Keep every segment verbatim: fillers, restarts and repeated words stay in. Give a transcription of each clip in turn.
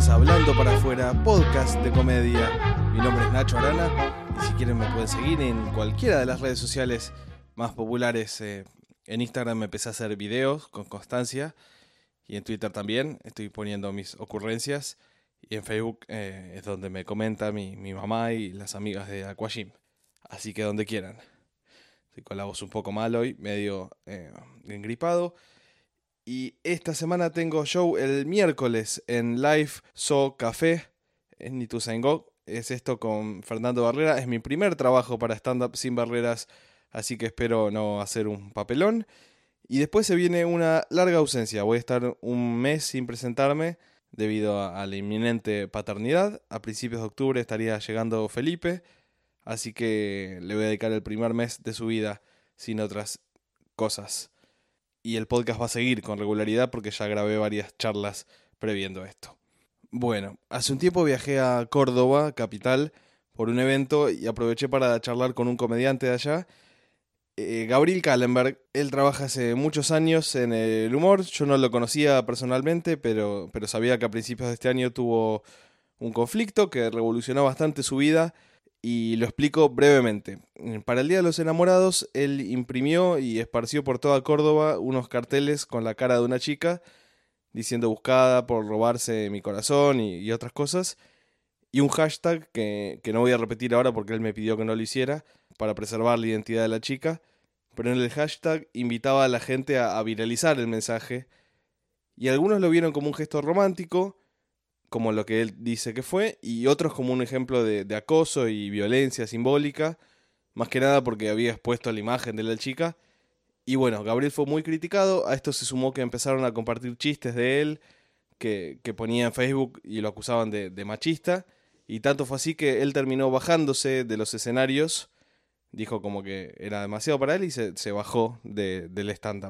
bienvenidos a Hablando para Afuera, podcast de comedia. Mi nombre es Nacho Arana y si quieren me pueden seguir en cualquiera de las redes sociales más populares. Eh, en Instagram me empecé a hacer videos con constancia y en Twitter también estoy poniendo mis ocurrencias y en Facebook eh, es donde me comenta mi, mi mamá y las amigas de Aquagym. Así que donde quieran. Estoy con la voz un poco mal hoy, medio eh, engripado. Y esta semana tengo show el miércoles en Live So Café en Ituzaingó. Es esto con Fernando Barrera. Es mi primer trabajo para stand-up sin barreras, así que espero no hacer un papelón. Y después se viene una larga ausencia. Voy a estar un mes sin presentarme debido a, a la inminente paternidad. A principios de octubre estaría llegando Felipe, así que le voy a dedicar el primer mes de su vida sin otras cosas. Y el podcast va a seguir con regularidad porque ya grabé varias charlas previendo esto. Bueno, hace un tiempo viajé a Córdoba, capital, por un evento y aproveché para charlar con un comediante de allá, eh, Gabriel Kallenberg. Él trabaja hace muchos años en el humor. Yo no lo conocía personalmente, pero, pero sabía que a principios de este año tuvo un conflicto que revolucionó bastante su vida. Y lo explico brevemente. Para el Día de los Enamorados, él imprimió y esparció por toda Córdoba unos carteles con la cara de una chica, diciendo buscada por robarse mi corazón y, y otras cosas, y un hashtag que, que no voy a repetir ahora porque él me pidió que no lo hiciera, para preservar la identidad de la chica, pero en el hashtag invitaba a la gente a, a viralizar el mensaje, y algunos lo vieron como un gesto romántico, como lo que él dice que fue, y otros como un ejemplo de, de acoso y violencia simbólica, más que nada porque había expuesto la imagen de la chica. Y bueno, Gabriel fue muy criticado. A esto se sumó que empezaron a compartir chistes de él que, que ponía en Facebook y lo acusaban de, de machista, y tanto fue así que él terminó bajándose de los escenarios, dijo como que era demasiado para él y se, se bajó de, del stand-up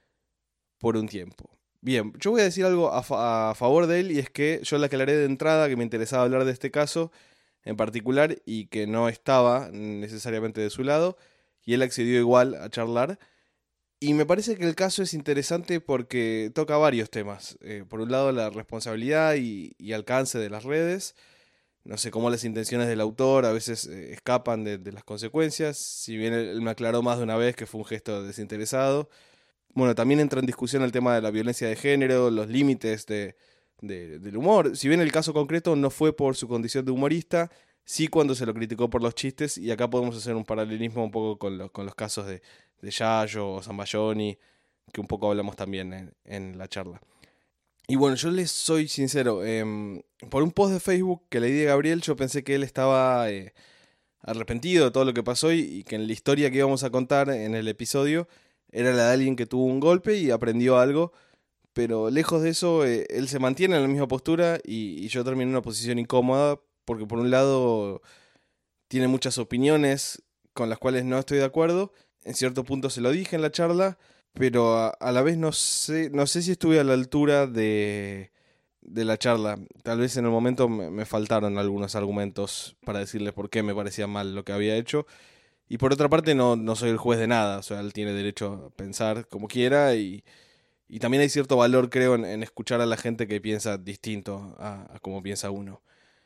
por un tiempo. Bien, yo voy a decir algo a, fa- a favor de él, y es que yo le aclaré de entrada que me interesaba hablar de este caso en particular y que no estaba necesariamente de su lado, y él accedió igual a charlar. Y me parece que el caso es interesante porque toca varios temas. Eh, por un lado, la responsabilidad y, y alcance de las redes. No sé cómo las intenciones del autor a veces eh, escapan de, de las consecuencias. Si bien él, él me aclaró más de una vez que fue un gesto desinteresado. Bueno, también entra en discusión el tema de la violencia de género, los límites de, de, del humor. Si bien el caso concreto no fue por su condición de humorista, sí cuando se lo criticó por los chistes, y acá podemos hacer un paralelismo un poco con los, con los casos de, de Yayo o Zambayoni, que un poco hablamos también en, en la charla. Y bueno, yo les soy sincero, eh, por un post de Facebook que leí de Gabriel, yo pensé que él estaba eh, arrepentido de todo lo que pasó y, y que en la historia que íbamos a contar en el episodio era la de alguien que tuvo un golpe y aprendió algo, pero lejos de eso, eh, él se mantiene en la misma postura y, y yo terminé en una posición incómoda, porque por un lado tiene muchas opiniones con las cuales no estoy de acuerdo. En cierto punto se lo dije en la charla, pero a, a la vez no sé, no sé si estuve a la altura de, de la charla. Tal vez en el momento me, me faltaron algunos argumentos para decirle por qué me parecía mal lo que había hecho. Y por otra parte no, no soy el juez de nada, o sea, él tiene derecho a pensar como quiera, y, y también hay cierto valor, creo, en, en escuchar a la gente que piensa distinto a, a como piensa uno.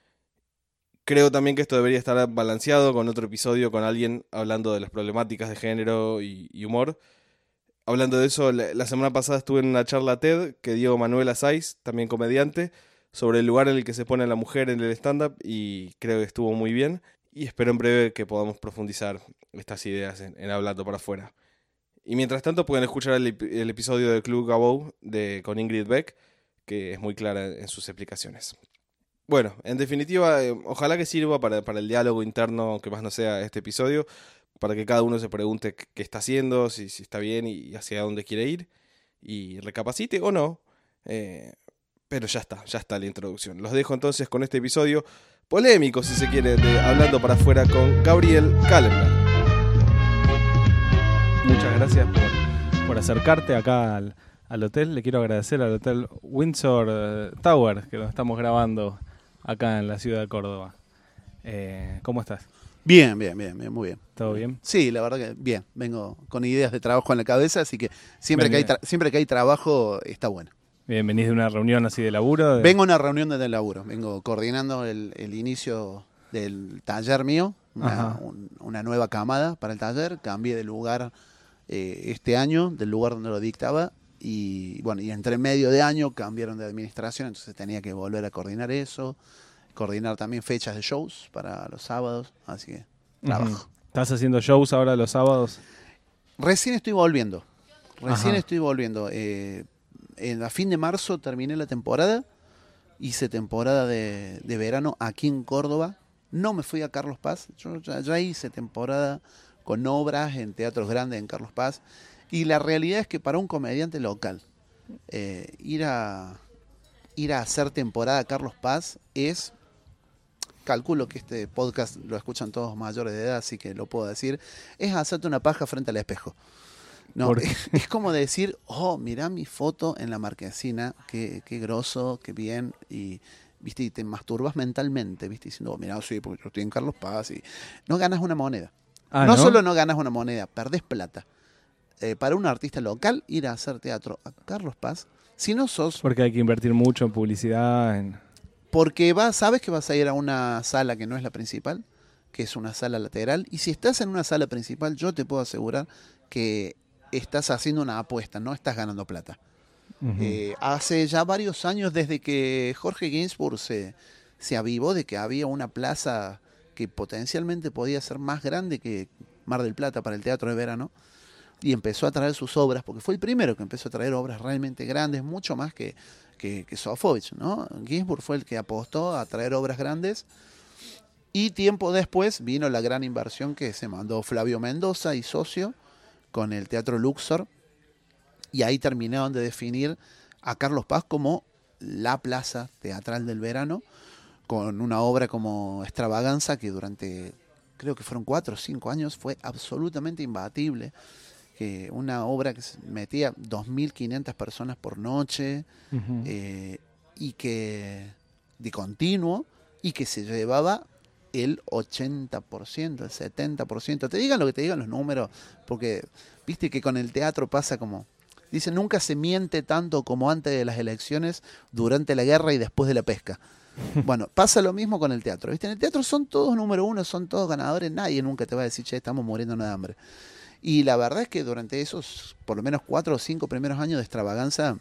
Creo también que esto debería estar balanceado con otro episodio con alguien hablando de las problemáticas de género y, y humor. Hablando de eso, la, la semana pasada estuve en una charla TED que dio Manuela Saiz, también comediante, sobre el lugar en el que se pone la mujer en el stand-up, y creo que estuvo muy bien. Y espero en breve que podamos profundizar estas ideas en, en Hablando para Afuera. Y mientras tanto pueden escuchar el, el episodio de Club Gabou de, con Ingrid Beck, que es muy clara en sus explicaciones. Bueno, en definitiva, eh, ojalá que sirva para, para el diálogo interno, aunque más no sea este episodio, para que cada uno se pregunte qué, qué está haciendo, si, si está bien y hacia dónde quiere ir, y recapacite o no. Eh, pero ya está, ya está la introducción. Los dejo entonces con este episodio polémico, si se quiere, de Hablando para Afuera con Gabriel Kallenberg. Muchas gracias por, por acercarte acá al, al hotel. Le quiero agradecer al hotel Windsor eh, Tower, que lo estamos grabando acá en la ciudad de Córdoba. Eh, ¿Cómo estás? Bien, bien, bien, bien, muy bien. ¿Todo bien? Sí, la verdad que bien. Vengo con ideas de trabajo en la cabeza, así que siempre, que hay, tra- siempre que hay trabajo está bueno. Bien, ¿venís de una reunión así de laburo? De... Vengo a una reunión de laburo, vengo coordinando el, el inicio del taller mío, una, un, una nueva camada para el taller, cambié de lugar eh, este año, del lugar donde lo dictaba, y bueno, y entre medio de año cambiaron de administración, entonces tenía que volver a coordinar eso, coordinar también fechas de shows para los sábados, así que trabajo. Uh-huh. ¿Estás haciendo shows ahora los sábados? Recién estoy volviendo, recién Ajá. estoy volviendo. Eh, en, a fin de marzo terminé la temporada, hice temporada de, de verano aquí en Córdoba. No me fui a Carlos Paz, yo ya, ya hice temporada con obras en teatros grandes en Carlos Paz. Y la realidad es que para un comediante local, eh, ir, a, ir a hacer temporada a Carlos Paz es... Calculo que este podcast lo escuchan todos mayores de edad, así que lo puedo decir, es hacerte una paja frente al espejo. No, es, es como decir, oh, mirá mi foto en la marquesina, qué, qué groso, qué bien, y viste, y te masturbas mentalmente, viste, diciendo, oh, mirá, sí, porque yo estoy en Carlos Paz, y no ganas una moneda. Ah, no, ¿no? solo no ganas una moneda, perdés plata. Eh, para un artista local, ir a hacer teatro a Carlos Paz, si no sos... Porque hay que invertir mucho en publicidad, en... Porque vas, sabes que vas a ir a una sala que no es la principal, que es una sala lateral, y si estás en una sala principal, yo te puedo asegurar que estás haciendo una apuesta, no estás ganando plata. Uh-huh. Eh, hace ya varios años, desde que Jorge Ginsburg se, se avivó de que había una plaza que potencialmente podía ser más grande que Mar del Plata para el teatro de verano, y empezó a traer sus obras, porque fue el primero que empezó a traer obras realmente grandes, mucho más que... que, que Sofovich, ¿no? Ginsburg fue el que apostó a traer obras grandes, y tiempo después vino la gran inversión que se mandó Flavio Mendoza y socio con el Teatro Luxor, y ahí terminaron de definir a Carlos Paz como la plaza teatral del verano, con una obra como Extravaganza que durante, creo que fueron cuatro o cinco años, fue absolutamente imbatible. Que una obra que metía dos mil quinientas personas por noche, uh-huh. eh, y que de continuo, y que se llevaba el ochenta por ciento, el setenta por ciento. Te digan lo que te digan los números, porque viste que con el teatro pasa como... Dicen, nunca se miente tanto como antes de las elecciones, durante la guerra y después de la pesca. Bueno, pasa lo mismo con el teatro. ¿Viste? En el teatro son todos número uno, son todos ganadores, nadie nunca te va a decir, che, estamos muriéndonos de hambre. Y la verdad es que durante esos por lo menos cuatro o cinco primeros años de Extravaganza,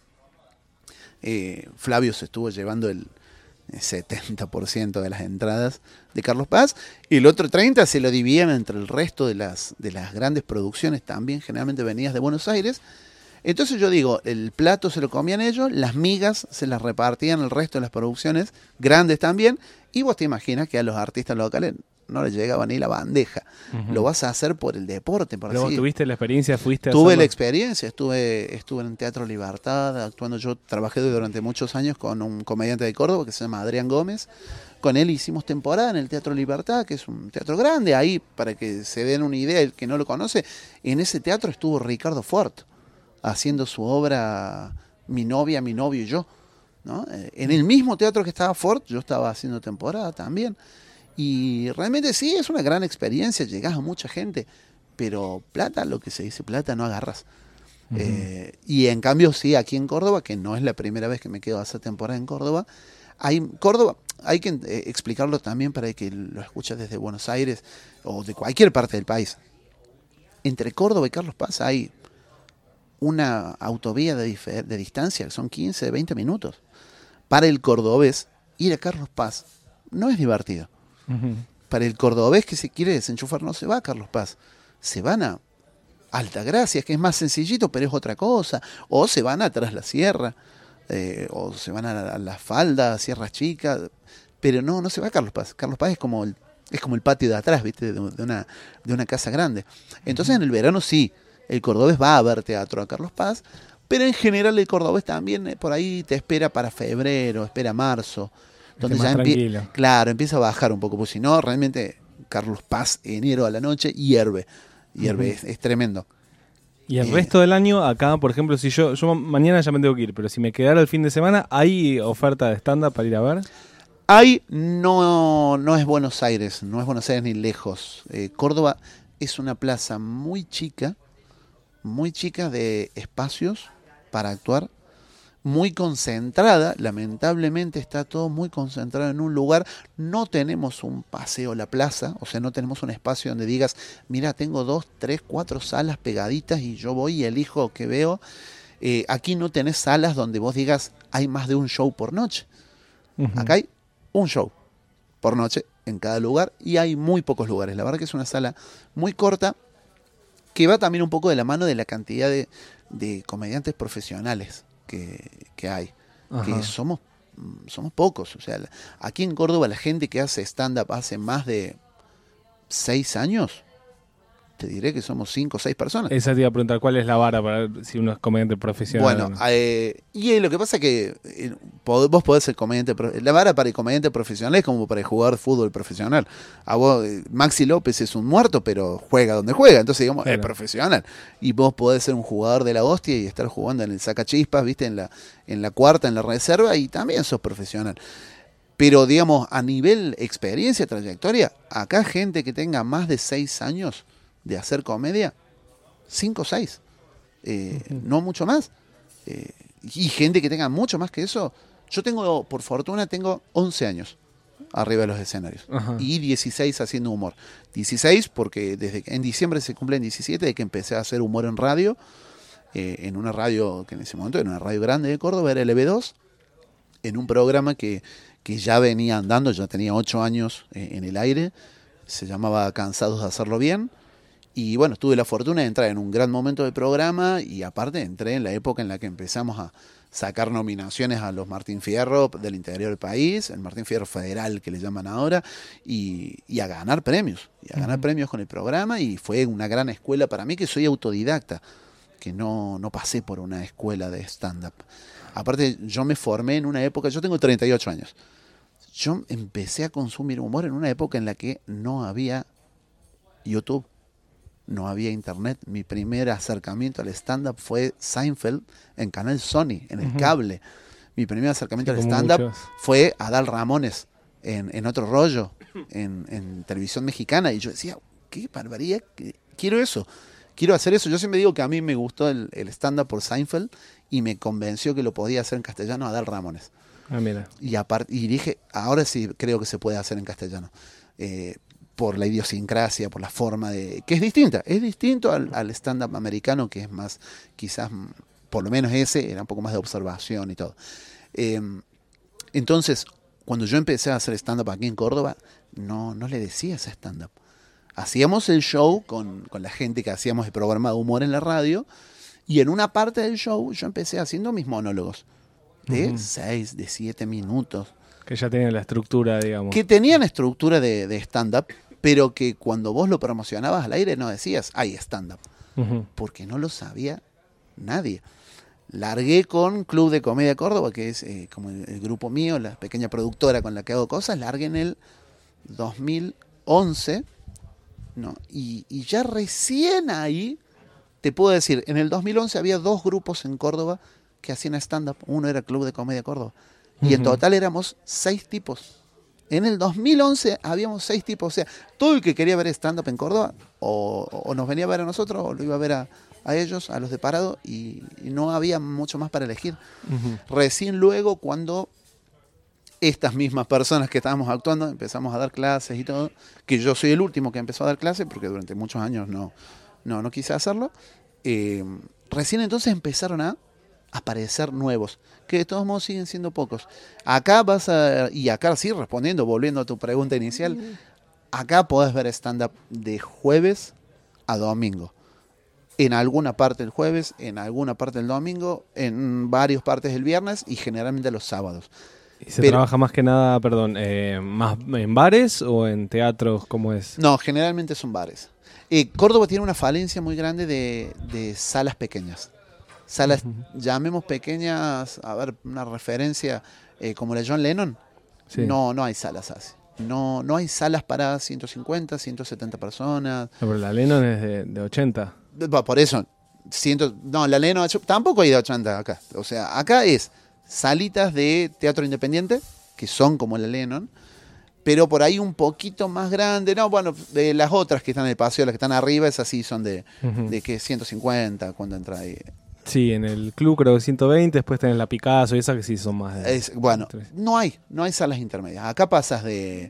eh, Flavio se estuvo llevando el setenta por ciento de las entradas de Carlos Paz, y el otro treinta por ciento se lo dividían entre el resto de las, de las grandes producciones, también generalmente venidas de Buenos Aires. Entonces yo digo, el plato se lo comían ellos, las migas se las repartían el resto de las producciones, grandes también, y vos te imaginas que a los artistas locales no le llegaba ni la bandeja. Uh-huh. Lo vas a hacer por el deporte, por Luego así. ¿Tuviste la experiencia? ¿Fuiste a Tuve hacerlo? la experiencia, estuve, estuve en Teatro Libertad, actuando. Yo trabajé durante muchos años con un comediante de Córdoba que se llama Adrián Gómez. Con él hicimos temporada en el Teatro Libertad, que es un teatro grande. Ahí, para que se den una idea, el que no lo conoce, en ese teatro estuvo Ricardo Fort, haciendo su obra Mi novia, mi novio y yo, ¿no? En el mismo teatro que estaba Fort, yo estaba haciendo temporada también. Y realmente sí, es una gran experiencia, llegás a mucha gente, pero plata, lo que se dice plata, no agarras. Uh-huh. Eh, y en cambio sí, aquí en Córdoba, que no es la primera vez que me quedo a hacer temporada en Córdoba, hay Córdoba, hay que eh, explicarlo también para que lo escuches desde Buenos Aires o de cualquier parte del país. Entre Córdoba y Carlos Paz hay una autovía de, difer- de distancia, que son quince, veinte minutos. Para el cordobés, ir a Carlos Paz no es divertido. Uh-huh. Para el cordobés que se quiere desenchufar no se va a Carlos Paz, se van a Altagracia, que es más sencillito, pero es otra cosa, o se van atrás la sierra, eh, o se van a la, a la falda, Sierra Chica, pero no, no se va a Carlos Paz. Carlos Paz es como el, es como el patio de atrás, ¿viste? De, de, una, de una casa grande. Entonces uh-huh. en el verano sí, el cordobés va a ver teatro a Carlos Paz, pero en general el cordobés también eh, por ahí te espera para febrero, espera marzo. Donde ya empie- claro, empieza a bajar un poco, porque si no, realmente Carlos Paz, enero a la noche, hierve, hierve, uh-huh. es, es tremendo. Y el eh, resto del año, acá, por ejemplo, si yo, yo mañana ya me tengo que ir, pero si me quedara el fin de semana, ¿hay oferta de stand-up para ir a ver? Hay, no, no es Buenos Aires, no es Buenos Aires ni lejos. Eh, Córdoba es una plaza muy chica, muy chica de espacios para actuar, muy concentrada, lamentablemente está todo muy concentrado en un lugar, no tenemos un paseo a la plaza, o sea, no tenemos un espacio donde digas, mira, tengo dos, tres, cuatro salas pegaditas y yo voy y elijo que veo. Eh, aquí no tenés salas donde vos digas, hay más de un show por noche. Uh-huh. Acá hay un show por noche en cada lugar y hay muy pocos lugares. La verdad que es una sala muy corta que va también un poco de la mano de la cantidad de, de comediantes profesionales que, que hay. Ajá. Que somos, somos pocos. O sea, aquí en Córdoba la gente que hace stand-up hace más de seis años, te diré que somos cinco o seis personas. Esa te iba a preguntar, ¿cuál es la vara para ver si uno es comediante profesional? Bueno, no? eh, y eh, lo que pasa es que eh, vos podés ser comediante. La vara para el comediante profesional es como para el jugador de fútbol profesional. A vos, eh, Maxi López es un muerto, pero juega donde juega. Entonces, digamos, claro, es profesional. Y vos podés ser un jugador de la hostia y estar jugando en el sacachispas, ¿viste? En la, en la cuarta, en la reserva, y también sos profesional. Pero, digamos, a nivel experiencia, trayectoria, acá gente que tenga más de seis años de hacer comedia, cinco o seis, eh, uh-huh. no mucho más. Eh, y gente que tenga mucho más que eso. Yo tengo, por fortuna, tengo once años arriba de los escenarios. Uh-huh. Y dieciséis haciendo humor. dieciséis porque desde en diciembre se cumplen diecisiete de que empecé a hacer humor en radio, eh, en una radio que en ese momento era una radio grande de Córdoba, era L B dos, en un programa que, que ya venía andando, ya tenía ocho años eh, en el aire, se llamaba Cansados de Hacerlo Bien. Y bueno, tuve la fortuna de entrar en un gran momento del programa y aparte entré en la época en la que empezamos a sacar nominaciones a los Martín Fierro del interior del país, el Martín Fierro Federal que le llaman ahora, y, y a ganar premios, y a ganar uh-huh. premios con el programa, y fue una gran escuela para mí, que soy autodidacta, que no, no pasé por una escuela de stand-up. Aparte, yo me formé en una época, yo tengo treinta y ocho años, yo empecé a consumir humor en una época en la que no había YouTube. No había internet. Mi primer acercamiento al stand-up fue Seinfeld en Canal Sony, en el uh-huh. cable. Mi primer acercamiento sí, al stand-up muchos. fue Adal Ramones en, en Otro Rollo, en, en televisión mexicana. Y yo decía, qué barbaridad, quiero eso. Quiero hacer eso. Yo siempre digo que a mí me gustó el, el stand-up por Seinfeld y me convenció que lo podía hacer en castellano Adal Ramones. Ah, mira. Y, apart, y dije, ahora sí creo que se puede hacer en castellano. Eh, por la idiosincrasia, por la forma de... que es distinta, es distinto al, al stand-up americano, que es más, quizás, por lo menos ese, era un poco más de observación y todo. Eh, entonces, cuando yo empecé a hacer stand-up aquí en Córdoba, no, no le decía ese stand-up. Hacíamos el show con, con la gente que hacíamos el programa de humor en la radio, y en una parte del show yo empecé haciendo mis monólogos, de uh-huh. seis, de siete minutos. Que ya tenían la estructura, digamos. Que tenían estructura de, de stand-up, pero que cuando vos lo promocionabas al aire no decías, hay stand-up, uh-huh. porque no lo sabía nadie. Largué con Club de Comedia Córdoba, que es eh, como el, el grupo mío, la pequeña productora con la que hago cosas, largué en el dos mil once, ¿no? y, y ya recién ahí, te puedo decir, en el dos mil once había dos grupos en Córdoba que hacían stand-up, uno era Club de Comedia Córdoba, y uh-huh. en total éramos seis tipos. En el dos mil once habíamos seis tipos, o sea, todo el que quería ver stand-up en Córdoba o, o nos venía a ver a nosotros o lo iba a ver a, a ellos, a los de Parado, y, y no había mucho más para elegir. Uh-huh. Recién luego, cuando estas mismas personas que estábamos actuando empezamos a dar clases y todo, que yo soy el último que empezó a dar clases porque durante muchos años no, no, no quise hacerlo, eh, recién entonces empezaron a aparecer nuevos, que de todos modos siguen siendo pocos. Acá vas a, y acá sí, respondiendo, volviendo a tu pregunta inicial, acá podés ver stand-up de jueves a domingo. En alguna parte el jueves, en alguna parte el domingo, en varias partes el viernes y generalmente los sábados. ¿Y se Pero, trabaja más que nada, perdón, eh, más en bares o en teatros? ¿Cómo es? No, generalmente son bares. Eh, Córdoba tiene una falencia muy grande de, de salas pequeñas. Salas, uh-huh. llamemos pequeñas, a ver, una referencia eh, como la John Lennon. Sí. No, no hay salas así. No, no hay salas para ciento cincuenta, ciento setenta personas. No, pero la Lennon es de, de ochenta. Por eso, ciento, no, la Lennon tampoco hay de ochenta acá. O sea, acá es salitas de teatro independiente, que son como la Lennon, pero por ahí un poquito más grande. No, bueno, de las otras que están en el paseo, las que están arriba, esas sí son de, uh-huh. de que ciento cincuenta cuando entra ahí. Sí, en el club creo que ciento veinte, después tenés la Picasso y esas que sí son más de... Es, bueno, no hay, no hay salas intermedias. Acá pasas de,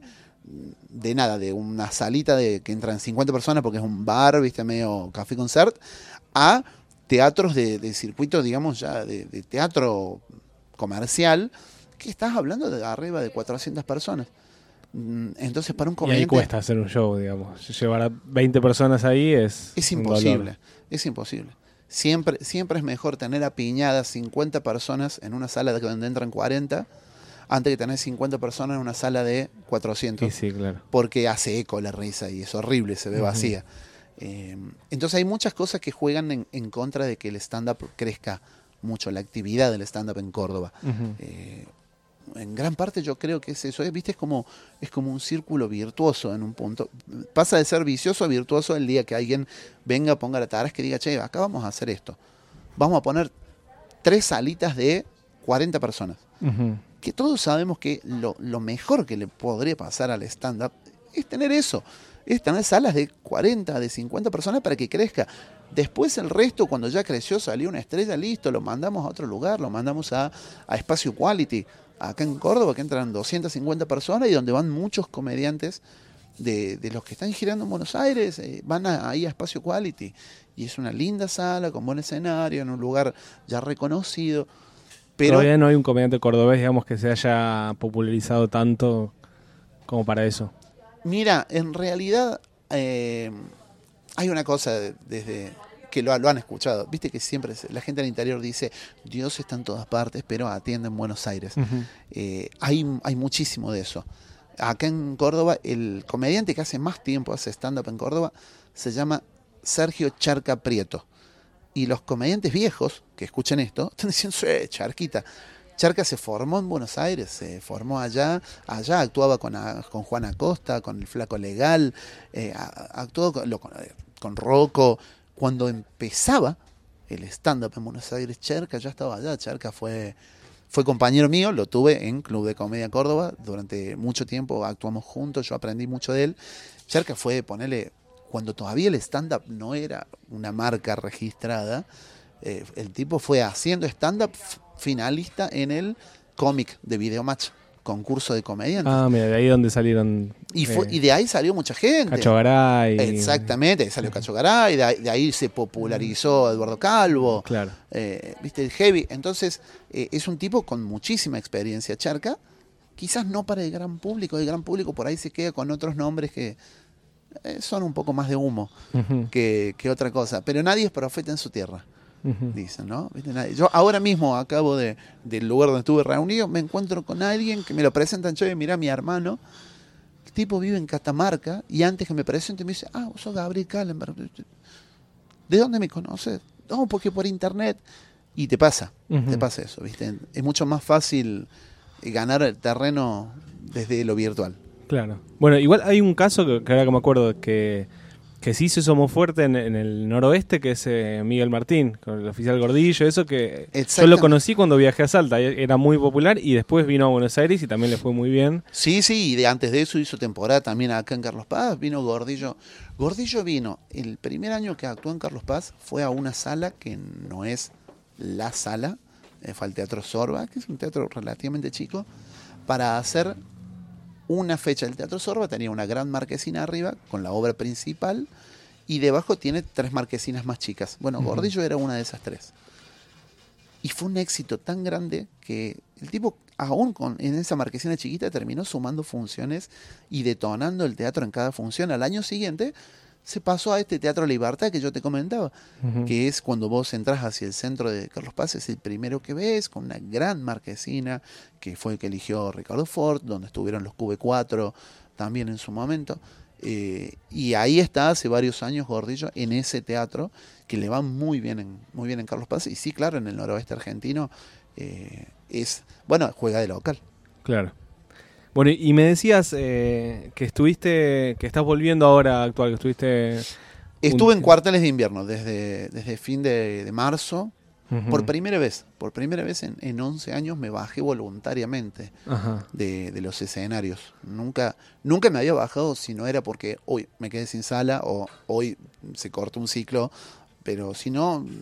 de nada, de una salita de que entran cincuenta personas porque es un bar, viste, medio café concert, a teatros de, de circuito, digamos, ya de, de teatro comercial, que estás hablando de arriba de cuatrocientas personas. Entonces, para un Y comediante... ahí cuesta hacer un show, digamos. Llevar a veinte personas ahí es... Es un imposible, dolor. es imposible. Siempre, siempre es mejor tener apiñadas cincuenta personas en una sala donde entran cuarenta, antes que tener cincuenta personas en una sala de cuatrocientos. Sí, sí, claro. Porque hace eco la risa y es horrible, se ve Uh-huh. vacía. Eh, entonces hay muchas cosas que juegan en, en contra de que el stand-up crezca mucho, la actividad del stand-up en Córdoba. Uh-huh. Eh, en gran parte yo creo que es eso, ¿eh? ¿Viste? Es como, es como un círculo virtuoso en un punto. Pasa de ser vicioso a virtuoso el día que alguien venga, ponga la tarasca que diga, che, acá vamos a hacer esto. Vamos a poner tres salitas de cuarenta personas. Uh-huh. Que todos sabemos que lo, lo mejor que le podría pasar al stand-up es tener eso. Es tener salas de cuarenta, de cincuenta personas para que crezca. Después el resto, cuando ya creció, salió una estrella, listo, lo mandamos a otro lugar, lo mandamos a, a Espacio Quality. Acá en Córdoba, que entran doscientas cincuenta personas y donde van muchos comediantes de, de los que están girando en Buenos Aires, eh, van a, ahí a Espacio Quality. Y es una linda sala, con buen escenario, en un lugar ya reconocido. Pero Todavía no hay un comediante cordobés, digamos, que se haya popularizado tanto como para eso. mira, en realidad eh, hay una cosa de- desde que lo, lo han escuchado. Viste que siempre se- la gente del interior dice, Dios está en todas partes, pero atiende en Buenos Aires. Uh-huh. Eh, hay, hay muchísimo de eso. Acá en Córdoba, el comediante que hace más tiempo hace stand-up en Córdoba se llama Sergio Charca Prieto. Y los comediantes viejos que escuchen esto están diciendo, "Sí, Charquita". Charca se formó en Buenos Aires, se formó allá, allá actuaba con, a- con Juan Acosta, con el Flaco Legal, eh, a- actuó con, lo- con, eh, con Rocco. Cuando empezaba el stand-up en Buenos Aires, Charca ya estaba allá. Charca fue, fue compañero mío, lo tuve en Club de Comedia Córdoba, durante mucho tiempo actuamos juntos, yo aprendí mucho de él. Charca fue, ponerle, cuando todavía el stand-up no era una marca registrada, eh, el tipo fue haciendo stand-up f- finalista en el cómic de Videomatch, concurso de comediantes. Ah, mira, de ahí donde salieron y, fue, eh, y de ahí salió mucha gente. Cacho Garay. Exactamente, ahí salió Cacho Garay, de ahí, de ahí se popularizó Eduardo Calvo, Claro. eh, viste, el heavy. Entonces, eh, es un tipo con muchísima experiencia, Charca. Quizás no para el gran público, el gran público por ahí se queda con otros nombres que eh, son un poco más de humo Uh-huh. que, que otra cosa. Pero nadie es profeta en su tierra, Uh-huh. dicen, ¿no? ¿Viste? Nadie. Yo ahora mismo acabo de, del lugar donde estuve reunido, me encuentro con alguien que me lo presentan, che, mirá, mi hermano, el tipo vive en Catamarca, y antes que me presente me dice, ah, vos sos Gabriel Kallenberg. ¿De dónde me conoces? No, porque por internet. Y te pasa, Uh-huh. te pasa eso, ¿viste? Es mucho más fácil eh, ganar el terreno desde lo virtual. Claro. Bueno, igual hay un caso que, que ahora que me acuerdo que, que sí se hizo muy fuerte en, en el noroeste, que es eh, Miguel Martín, con el oficial Gordillo, eso que yo Exactamente. lo conocí cuando viajé a Salta, e- era muy popular y después vino a Buenos Aires y también le fue muy bien. Sí, sí, y de antes de eso hizo temporada también acá en Carlos Paz, vino Gordillo. Gordillo vino, el primer año que actuó en Carlos Paz fue a una sala que no es la sala, eh, fue al Teatro Sorba, que es un teatro relativamente chico, para hacer una fecha. El Teatro Sorba tenía una gran marquesina arriba con la obra principal y debajo tiene tres marquesinas más chicas. Bueno, Ujú. Gordillo era una de esas tres. Y fue un éxito tan grande que el tipo, aún con, en esa marquesina chiquita, terminó sumando funciones y detonando el teatro en cada función. Al año siguiente se pasó a este Teatro Libertad que yo te comentaba, Ujú. que es cuando vos entras hacia el centro de Carlos Paz, es el primero que ves, con una gran marquesina, que fue el que eligió Ricardo Ford, donde estuvieron los Q B cuatro también en su momento. Eh, y ahí está hace varios años Gordillo en ese teatro, que le va muy bien en, muy bien en Carlos Paz. Y sí, claro, en el noroeste argentino eh, es, bueno, juega de local. Claro. Bueno, y me decías eh, que estuviste, que estás volviendo ahora a actuar, que estuviste... Estuve un- en cuarteles de invierno desde, desde fin de, de marzo. Ujú. Por primera vez, por primera vez en, en once años me bajé voluntariamente Ajá. de, de los escenarios. Nunca, nunca me había bajado si no era porque hoy me quedé sin sala o hoy se cortó un ciclo, pero si no,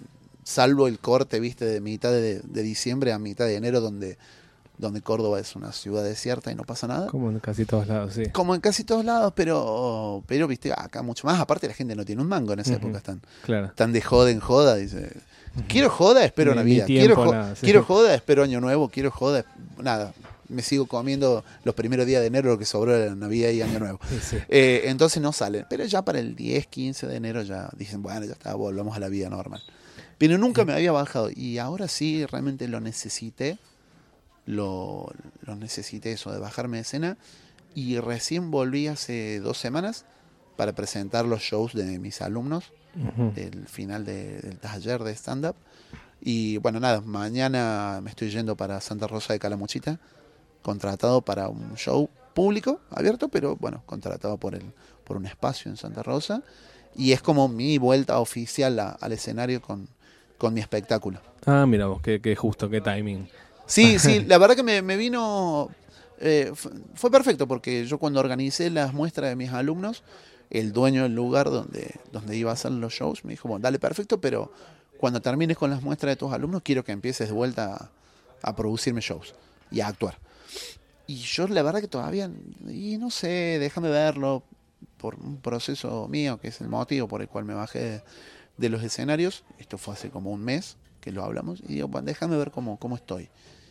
salvo el corte, viste, de mitad de, de diciembre a mitad de enero, donde, donde Córdoba es una ciudad desierta y no pasa nada. Como en casi todos lados, sí. Como en casi todos lados, pero, pero viste, acá mucho más. Aparte la gente no tiene un mango en esa Uh-huh. época, están, Claro. están de joda en joda, dice... Quiero joda, espero Ni- Navidad. ni Quiero, tiempo, jo- nada, sí. quiero joda, espero Año Nuevo. Quiero joda, nada. Me sigo comiendo los primeros días de enero lo que sobró de la Navidad y Año Nuevo. Sí, sí. Eh, entonces no salen. Pero ya para el diez, quince de enero ya dicen, bueno, ya está, volvamos a la vida normal. Pero nunca me había bajado. Y ahora sí realmente lo necesité. Lo, lo necesité eso, de bajarme de escena. Y recién volví hace dos semanas para presentar los shows de mis alumnos. Ujú. Del final de- del taller de stand-up. Y bueno, nada, mañana me estoy yendo para Santa Rosa de Calamuchita, contratado para un show público, abierto, pero bueno, contratado por, el, por un espacio en Santa Rosa. Y es como mi vuelta oficial a- al escenario con, con mi espectáculo. Ah, mira vos, qué, qué justo, qué timing. Sí, sí, la verdad que me, me vino... eh, fue, fue perfecto, porque yo cuando organicé las muestras de mis alumnos, el dueño del lugar donde, donde iba a hacer los shows me dijo, bueno, dale, perfecto, pero cuando termines con las muestras de tus alumnos, quiero que empieces de vuelta a, a producirme shows y a actuar. Y yo la verdad que todavía, y no sé, déjame verlo, por un proceso mío, que es el motivo por el cual me bajé de, de los escenarios. Esto fue hace como un mes que lo hablamos, y digo, bueno, déjame ver cómo, cómo estoy.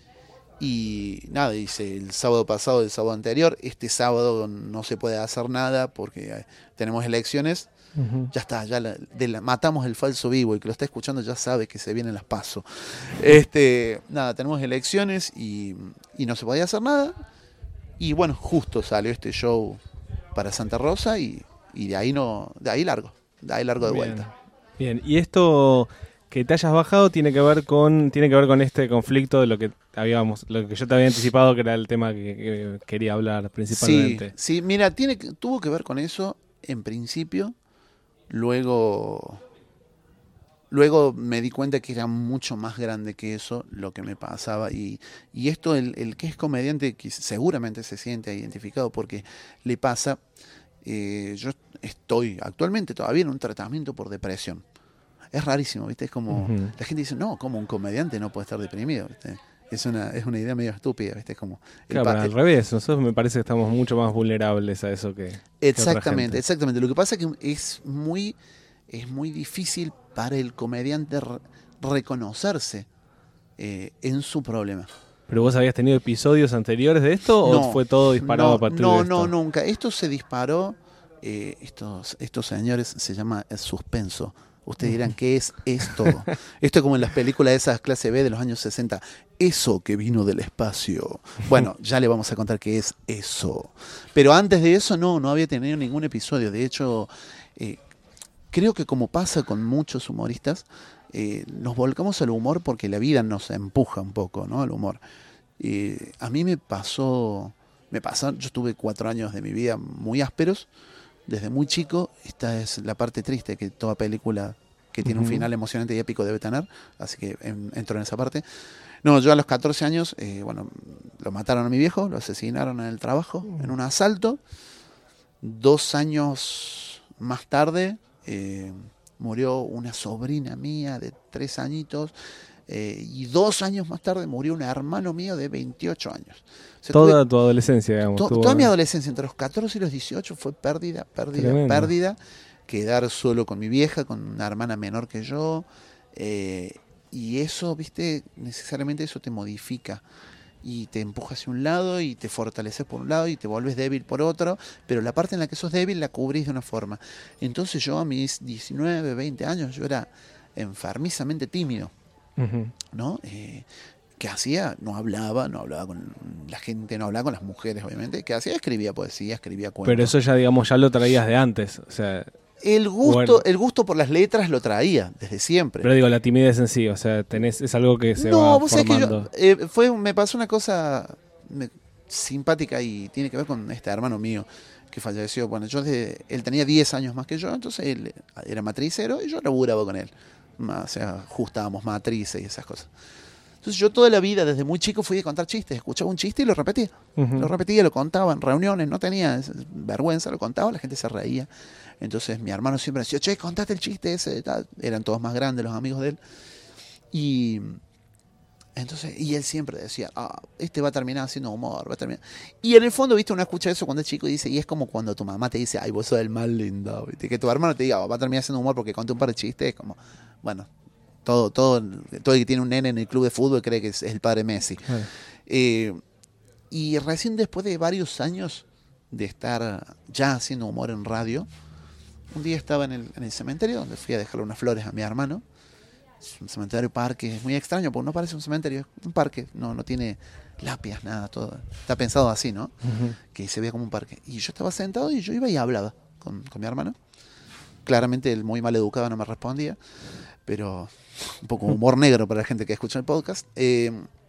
Y nada, hice el sábado pasado, el sábado anterior. Este sábado no se puede hacer nada porque eh, tenemos elecciones. Ujú. Ya está, ya la, de la- matamos el falso vivo. Y que lo está escuchando ya sabe que se vienen las PASO. Este, nada, tenemos elecciones y, y no se podía hacer nada. Y bueno, justo salió este show para Santa Rosa y, y de ahí no, de ahí largo, de ahí largo de Bien. vuelta. Bien, y esto que te hayas bajado tiene que ver con tiene que ver con este conflicto de lo que habíamos, lo que yo te había anticipado, que era el tema que, que quería hablar Sí, principalmente. sí, mira, tiene que- tuvo que ver con eso en principio. Luego, luego me di cuenta que era mucho más grande que eso lo que me pasaba. Y, y esto, el, el que es comediante, que seguramente se siente identificado porque le pasa. Eh, yo estoy actualmente todavía en un tratamiento por depresión. Es rarísimo, ¿viste? Es como, Ujú. la gente dice, no, como un comediante no puede estar deprimido, ¿viste? Es una, es una idea medio estúpida, ¿viste? Es como... el Claro, pa- pero al revés, nosotros me parece que estamos mucho más vulnerables a eso que, que otra Exactamente, gente. exactamente. Lo que pasa es que es muy, es muy difícil para el comediante re- reconocerse eh, en su problema. ¿Pero vos habías tenido episodios anteriores de esto o No, fue todo disparado no, a partir no, de esto? no, nunca. Esto se disparó, eh, estos, estos señores se llama el suspenso. Ustedes dirán, ¿qué es esto? Esto es como en las películas de esas clase B de los años sesenta. Eso que vino del espacio. Bueno, ya le vamos a contar qué es eso. Pero antes de eso no, no había tenido ningún episodio. De hecho, eh, creo que como pasa con muchos humoristas, eh, nos volcamos al humor porque la vida nos empuja un poco, ¿no? Al humor. Eh, a mí me pasó, me pasó, yo tuve cuatro años de mi vida muy ásperos, desde muy chico. Esta es la parte triste que toda película que tiene un Ujú. final emocionante y épico debe tener, así que en- entro en esa parte. No, yo a los catorce años, eh, bueno, lo mataron a mi viejo, lo asesinaron en el trabajo, en un asalto. Dos años más tarde eh, murió una sobrina mía de tres añitos. Eh, y dos años más tarde murió un hermano mío de veintiocho años. O sea, Toda tuve- tu adolescencia, digamos. to- tuvo- toda mi adolescencia, entre los catorce y los dieciocho, fue pérdida, pérdida, Tremendo. pérdida. Quedar solo con mi vieja, con una hermana menor que yo. eh, y eso, viste, necesariamente eso te modifica. Y te empuja hacia un lado y te fortaleces por un lado y te vuelves débil por otro. Pero la parte en la que sos débil la cubrís de una forma. Entonces yo a mis diecinueve, veinte años, yo era enfermizamente tímido. Ujú. ¿No? Eh, ¿Qué hacía? No hablaba, no hablaba con la gente, no hablaba con las mujeres, obviamente. ¿Qué hacía? Escribía poesía, escribía cuentos. Pero eso ya, digamos, ya lo traías de antes. O sea, el gusto, bueno. el gusto por las letras lo traía desde siempre. pero digo, la timidez en sí, o sea, tenés, es algo que se no, va vos sabés que yo, formando. eh, fue, me pasó una cosa me- simpática y tiene que ver con este hermano mío que falleció. Bueno, yo desde- él tenía diez años más que yo, entonces él era matricero y yo laburaba con él. O sea, ajustábamos matrices y esas cosas. Entonces yo toda la vida, desde muy chico, fui a contar chistes. Escuchaba un chiste y lo repetía. Ujú. Lo repetía, lo contaba en reuniones, no tenía vergüenza, lo contaba, la gente se reía. Entonces mi hermano siempre decía, che, contate el chiste ese, tal. Eran todos más grandes los amigos de él. Y entonces, y él siempre decía, ah, este va a terminar haciendo humor, va a terminar. Y en el fondo, viste, uno escucha eso cuando es chico y dice, y es como cuando tu mamá te dice, ay, vos sos el más lindo, ¿viste? Que tu hermano te diga, oh, va a terminar haciendo humor porque conté un par de chistes, es como, bueno, todo, todo, todo el que tiene un nene en el club de fútbol cree que es, es el padre Messi. Claro. Eh, y recién después de varios años de estar ya haciendo humor en radio, un día estaba en el, en el cementerio donde fui a dejarle unas flores a mi hermano. Es un cementerio parque, es muy extraño porque no parece un cementerio, es un parque, no, no tiene lápidas, nada, todo. Está pensado así, ¿no? Uh-huh. Que se vea como un parque. Y yo estaba sentado y yo iba y hablaba con, con mi hermano. Claramente el muy mal educado no me respondía, pero un poco humor negro para la gente que escucha el podcast. Eh,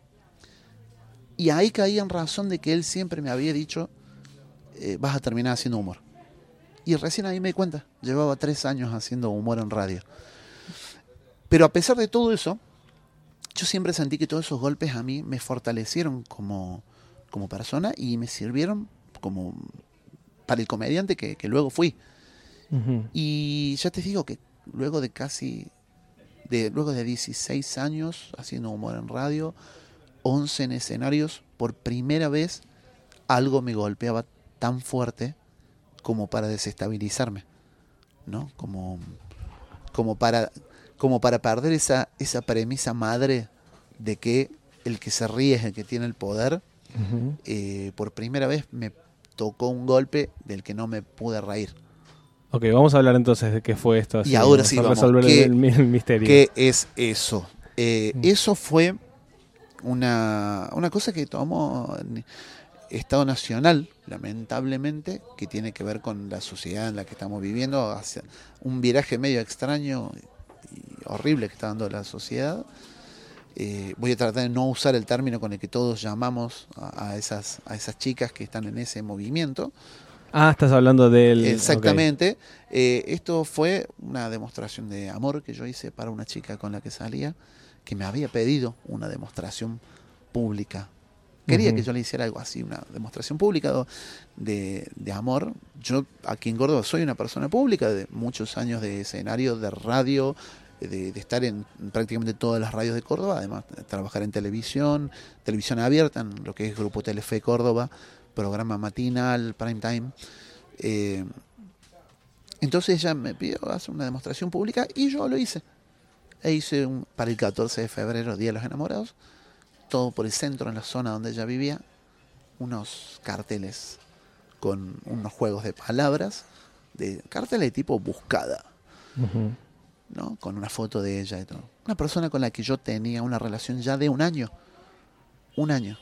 y ahí caí en razón de que él siempre me había dicho, eh, vas a terminar haciendo humor. Y recién ahí me di cuenta, llevaba tres años haciendo humor en radio. Pero a pesar de todo eso, yo siempre sentí que todos esos golpes a mí me fortalecieron como, como persona y me sirvieron como para el comediante que, que luego fui. Uh-huh. Y ya te digo que luego de casi, de, luego de dieciséis años haciendo humor en radio, once en escenarios, por primera vez algo me golpeaba tan fuerte como para desestabilizarme, ¿no? Como, como para... como para perder esa, esa premisa madre de que el que se ríe es el que tiene el poder. Uh-huh. eh, por primera vez me tocó un golpe del que no me pude reír. Ok, vamos a hablar entonces de qué fue esto. Y ahora sí, vamos. Resolver ¿Qué, el, el misterio. ¿Qué es eso? Eh, uh-huh. Eso fue una, una cosa que tomó Estado Nacional, lamentablemente, que tiene que ver con la sociedad en la que estamos viviendo, hacia un viraje medio extraño y horrible que está dando la sociedad. Eh, voy a tratar de no usar el término con el que todos llamamos a, a, esas, a esas chicas que están en ese movimiento. Ah, estás hablando del... Exactamente. Okay. Eh, esto fue una demostración de amor que yo hice para una chica con la que salía, que me había pedido una demostración pública. Quería uh-huh. que yo le hiciera algo así, una demostración pública de, de amor. Yo aquí en Córdoba soy una persona pública de muchos años de escenario, de radio, de, de estar en prácticamente todas las radios de Córdoba, además de trabajar en televisión, televisión abierta, en lo que es Grupo Telefe Córdoba, programa matinal, prime time. Eh, entonces ella me pidió hacer una demostración pública y yo lo hice. E hice un, para el catorce de febrero, Día de los Enamorados, todo por el centro, en la zona donde ella vivía, unos carteles con unos juegos de palabras, de carteles de tipo buscada, uh-huh. ¿no? Con una foto de ella y todo. Una persona con la que yo tenía una relación ya de un año. Un año.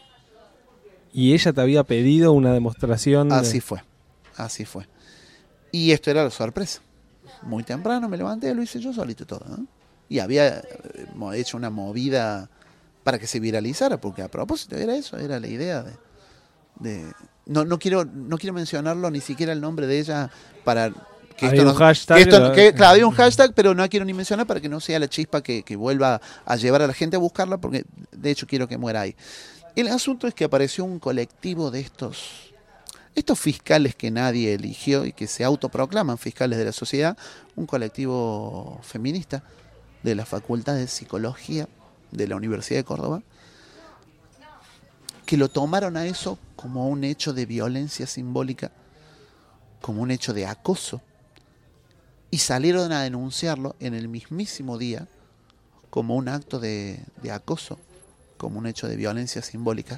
¿Y ella te había pedido una demostración? De... Así fue, así fue. Y esto era la sorpresa. Muy temprano me levanté, lo hice yo solito todo, ¿no? Y había hecho una movida para que se viralizara, porque a propósito era eso, era la idea de... de no, no, quiero, no quiero mencionarlo, ni siquiera el nombre de ella, para que había esto un no, hashtag. Que esto, lo... que, claro, había un hashtag, pero no quiero ni mencionar para que no sea la chispa que, que vuelva a llevar a la gente a buscarla, porque de hecho quiero que muera ahí. El asunto es que apareció un colectivo de estos... Estos fiscales que nadie eligió y que se autoproclaman fiscales de la sociedad, un colectivo feminista de la Facultad de Psicología de la Universidad de Córdoba, que lo tomaron a eso como un hecho de violencia simbólica, como un hecho de acoso, y salieron a denunciarlo en el mismísimo día como un acto de, de acoso, como un hecho de violencia simbólica,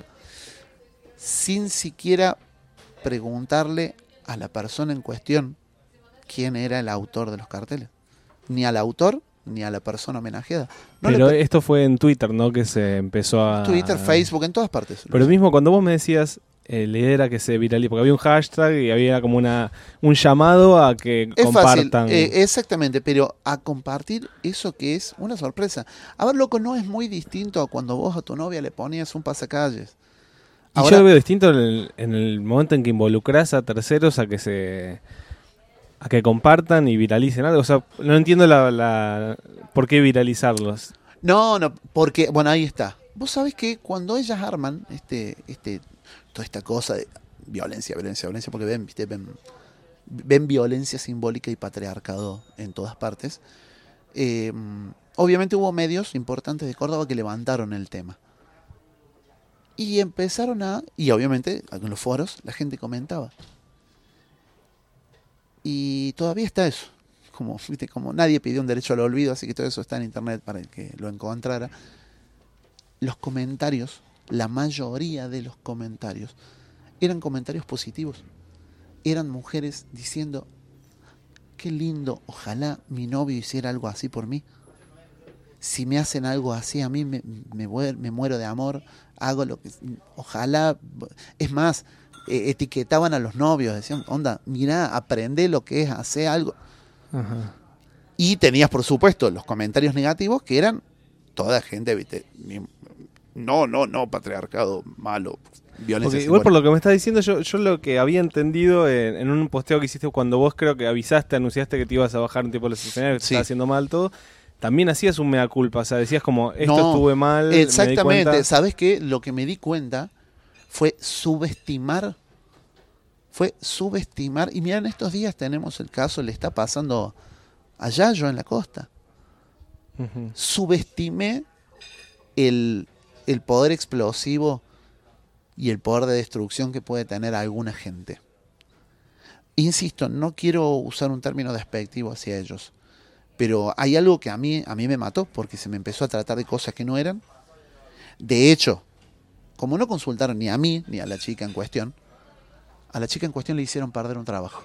sin siquiera preguntarle a la persona en cuestión quién era el autor de los carteles, ni al autor ni a la persona homenajeada. No. Pero le... esto fue en Twitter, ¿no? Que se empezó a... Twitter, Facebook, en todas partes. Pero mismo cuando vos me decías, eh, la idea era que se viralizara, porque había un hashtag y había como una un llamado a que es compartan. Fácil, eh, exactamente, pero a compartir eso que es una sorpresa. A ver, loco, no es muy distinto a cuando vos a tu novia le ponías un pasacalles. Y Ahora, yo lo veo distinto en el, en el momento en que involucras a terceros a que se... a que compartan y viralicen algo. O sea, no entiendo la, la por qué viralizarlos. No, no, porque, bueno, ahí está. Vos sabés que cuando ellas arman este, este, toda esta cosa de violencia, violencia, violencia, porque ven, viste, ven, ven violencia simbólica y patriarcado en todas partes, eh, obviamente hubo medios importantes de Córdoba que levantaron el tema. Y empezaron a, y obviamente en los foros la gente comentaba. Y todavía está eso. Como, ¿viste? Como nadie pidió un derecho al olvido, así que todo eso está en internet para el que lo encontrara. Los comentarios, la mayoría de los comentarios, eran comentarios positivos. Eran mujeres diciendo, qué lindo, ojalá mi novio hiciera algo así por mí. Si me hacen algo así, a mí me, me, me muero de amor, hago lo que... Ojalá... Es más, eh, etiquetaban a los novios, decían, onda, mirá, aprende lo que es hacer algo. Ajá. Y tenías, por supuesto, los comentarios negativos, que eran toda gente, ¿viste? No, no, no, patriarcado, malo, violencia. Igual por lo que me estás diciendo, yo, yo lo que había entendido en, en un posteo que hiciste cuando vos creo que avisaste, anunciaste que te ibas a bajar un tipo de los escenarios, que te Sí. estaba haciendo mal todo, también hacías un mea culpa, o sea, decías como, esto No, estuve mal, me di exactamente, cuenta. ¿sabes qué? Lo que me di cuenta fue subestimar, fue subestimar, y mira, en estos días tenemos el caso, le está pasando a Yayo en la costa. Ujú. Subestimé el, el poder explosivo y el poder de destrucción que puede tener alguna gente. Insisto, no quiero usar un término despectivo hacia ellos, pero hay algo que a mí, a mí me mató, porque se me empezó a tratar de cosas que no eran. De hecho, como no consultaron ni a mí ni a la chica en cuestión, a la chica en cuestión le hicieron perder un trabajo.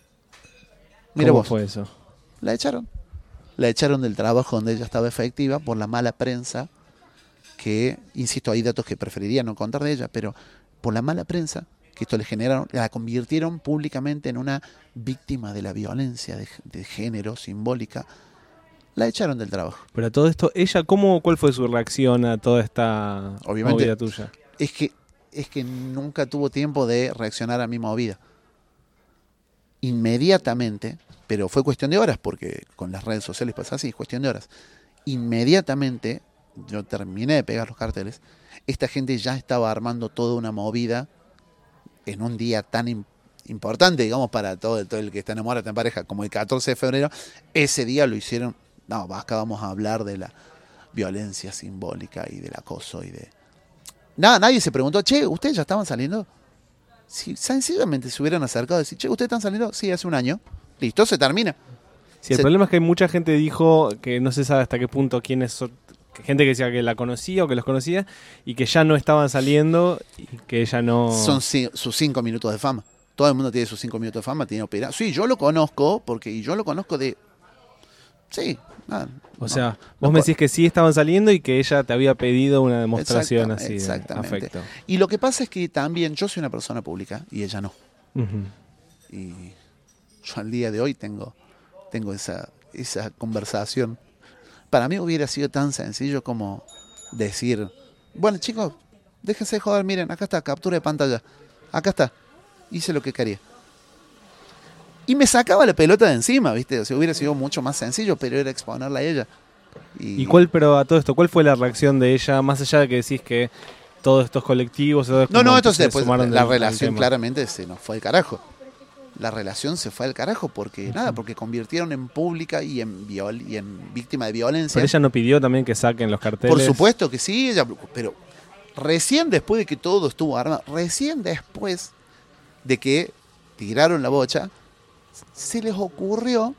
Mira ¿Cómo vos, fue eso? la echaron. La echaron del trabajo donde ella estaba efectiva por la mala prensa, que, insisto, hay datos que preferiría no contar de ella, pero por la mala prensa que esto le generaron, la convirtieron públicamente en una víctima de la violencia de, de género simbólica. La echaron del trabajo. Pero a todo esto, ella, ¿cómo, ¿cuál fue su reacción a toda esta Obviamente- movida tuya? Es que, es que nunca tuvo tiempo de reaccionar a mi movida. Inmediatamente, pero fue cuestión de horas, porque con las redes sociales pasa así, es cuestión de horas. Inmediatamente, yo terminé de pegar los carteles, esta gente ya estaba armando toda una movida en un día tan im- importante, digamos, para todo, todo el que está enamorado, está en pareja, como el catorce de febrero. Ese día lo hicieron, no, acá vamos a hablar de la violencia simbólica y del acoso y de... Nada, nadie se preguntó, che, ¿ustedes ya estaban saliendo? Si sencillamente se hubieran acercado y decir, che, ¿ustedes están saliendo? Sí, hace un año. Listo, se termina. Sí, el Se- problema es que hay mucha gente dijo que no se sabe hasta qué punto quiénes son, que gente que decía que la conocía o que los conocía y que ya no estaban saliendo y que ella no... Son ci- sus cinco minutos de fama. Todo el mundo tiene sus cinco minutos de fama, tiene operado. Sí, yo lo conozco, porque y yo lo conozco de... Sí, nada. O no, sea, no vos me po- decís que sí estaban saliendo y que ella te había pedido una demostración Exacta- así de exactamente. afecto. Y lo que pasa es que también yo soy una persona pública y ella no. Ujú. Y yo al día de hoy tengo, tengo esa, esa conversación. Para mí hubiera sido tan sencillo como decir, bueno chicos, déjense de joder, miren, acá está, captura de pantalla, acá está, hice lo que quería. Y me sacaba la pelota de encima, ¿viste? O sea, hubiera sido mucho más sencillo, pero era exponerla a ella. Y, ¿Y cuál, pero a todo esto, cuál fue la reacción de ella, más allá de que decís que todos estos colectivos... todo es No, como no, que entonces se después sumaron la del- al relación tema? claramente se nos fue al carajo. La relación se fue al carajo porque, nada, porque convirtieron en pública y en, viol y en víctima de violencia. Pero ella no pidió también que saquen los carteles. Por supuesto que sí, ella, pero recién después de que todo estuvo armado, recién después de que tiraron la bocha, se les ocurrió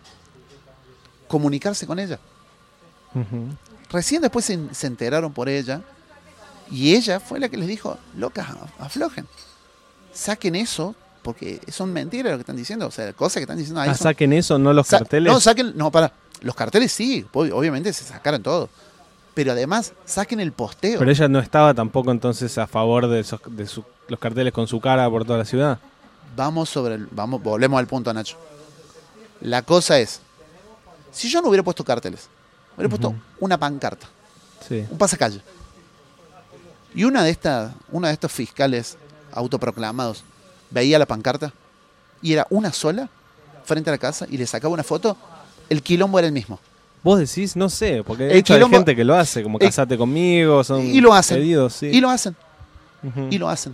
comunicarse con ella. Ujú. Recién después se, se enteraron por ella y ella fue la que les dijo, locas, aflojen, saquen eso, porque son mentiras lo que están diciendo, o sea, cosas que están diciendo ahí Ah, son- saquen eso, no los Sa- carteles. No, saquen, no, para, los carteles sí, ob- obviamente se sacaron todo, pero además saquen el posteo. Pero ella no estaba tampoco entonces a favor de, esos, de su- los carteles con su cara por toda la ciudad. Vamos sobre el, vamos, volvemos al punto, Nacho. La cosa es, si yo no hubiera puesto carteles, hubiera puesto Ujú. una pancarta, Sí. un pasacalle. Y una de estas, una de estos fiscales autoproclamados veía la pancarta y era una sola frente a la casa y le sacaba una foto, el quilombo era el mismo. Vos decís, no sé, porque El de hecho hay quilombo- gente que lo hace, como el- casate conmigo, son y lo hacen. pedidos, sí. Y lo hacen. Ujú. Y lo hacen.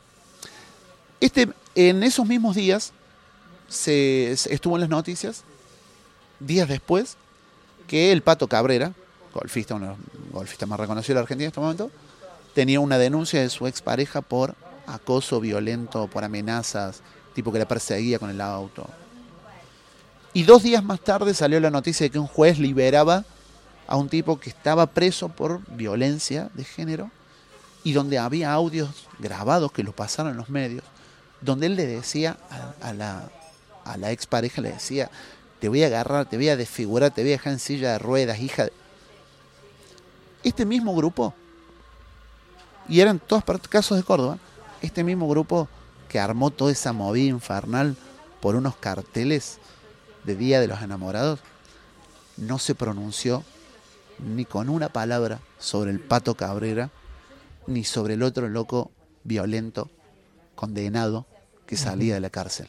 Este, en esos mismos días se, se estuvo en las noticias, días después, que el Pato Cabrera, golfista, uno de los golfistas más reconocidos de la Argentina en este momento, tenía una denuncia de su expareja por acoso violento, por amenazas, tipo que la perseguía con el auto. Y dos días más tarde salió la noticia de que un juez liberaba a un tipo que estaba preso por violencia de género y donde había audios grabados que lo pasaron en los medios, donde él le decía a, a la, a la expareja, le decía, te voy a agarrar, te voy a desfigurar, te voy a dejar en silla de ruedas, hija. Este mismo grupo, y eran todos casos de Córdoba, este mismo grupo que armó toda esa movida infernal por unos carteles de Día de los Enamorados, no se pronunció ni con una palabra sobre el Pato Cabrera, ni sobre el otro loco violento, condenado, que salía de la cárcel.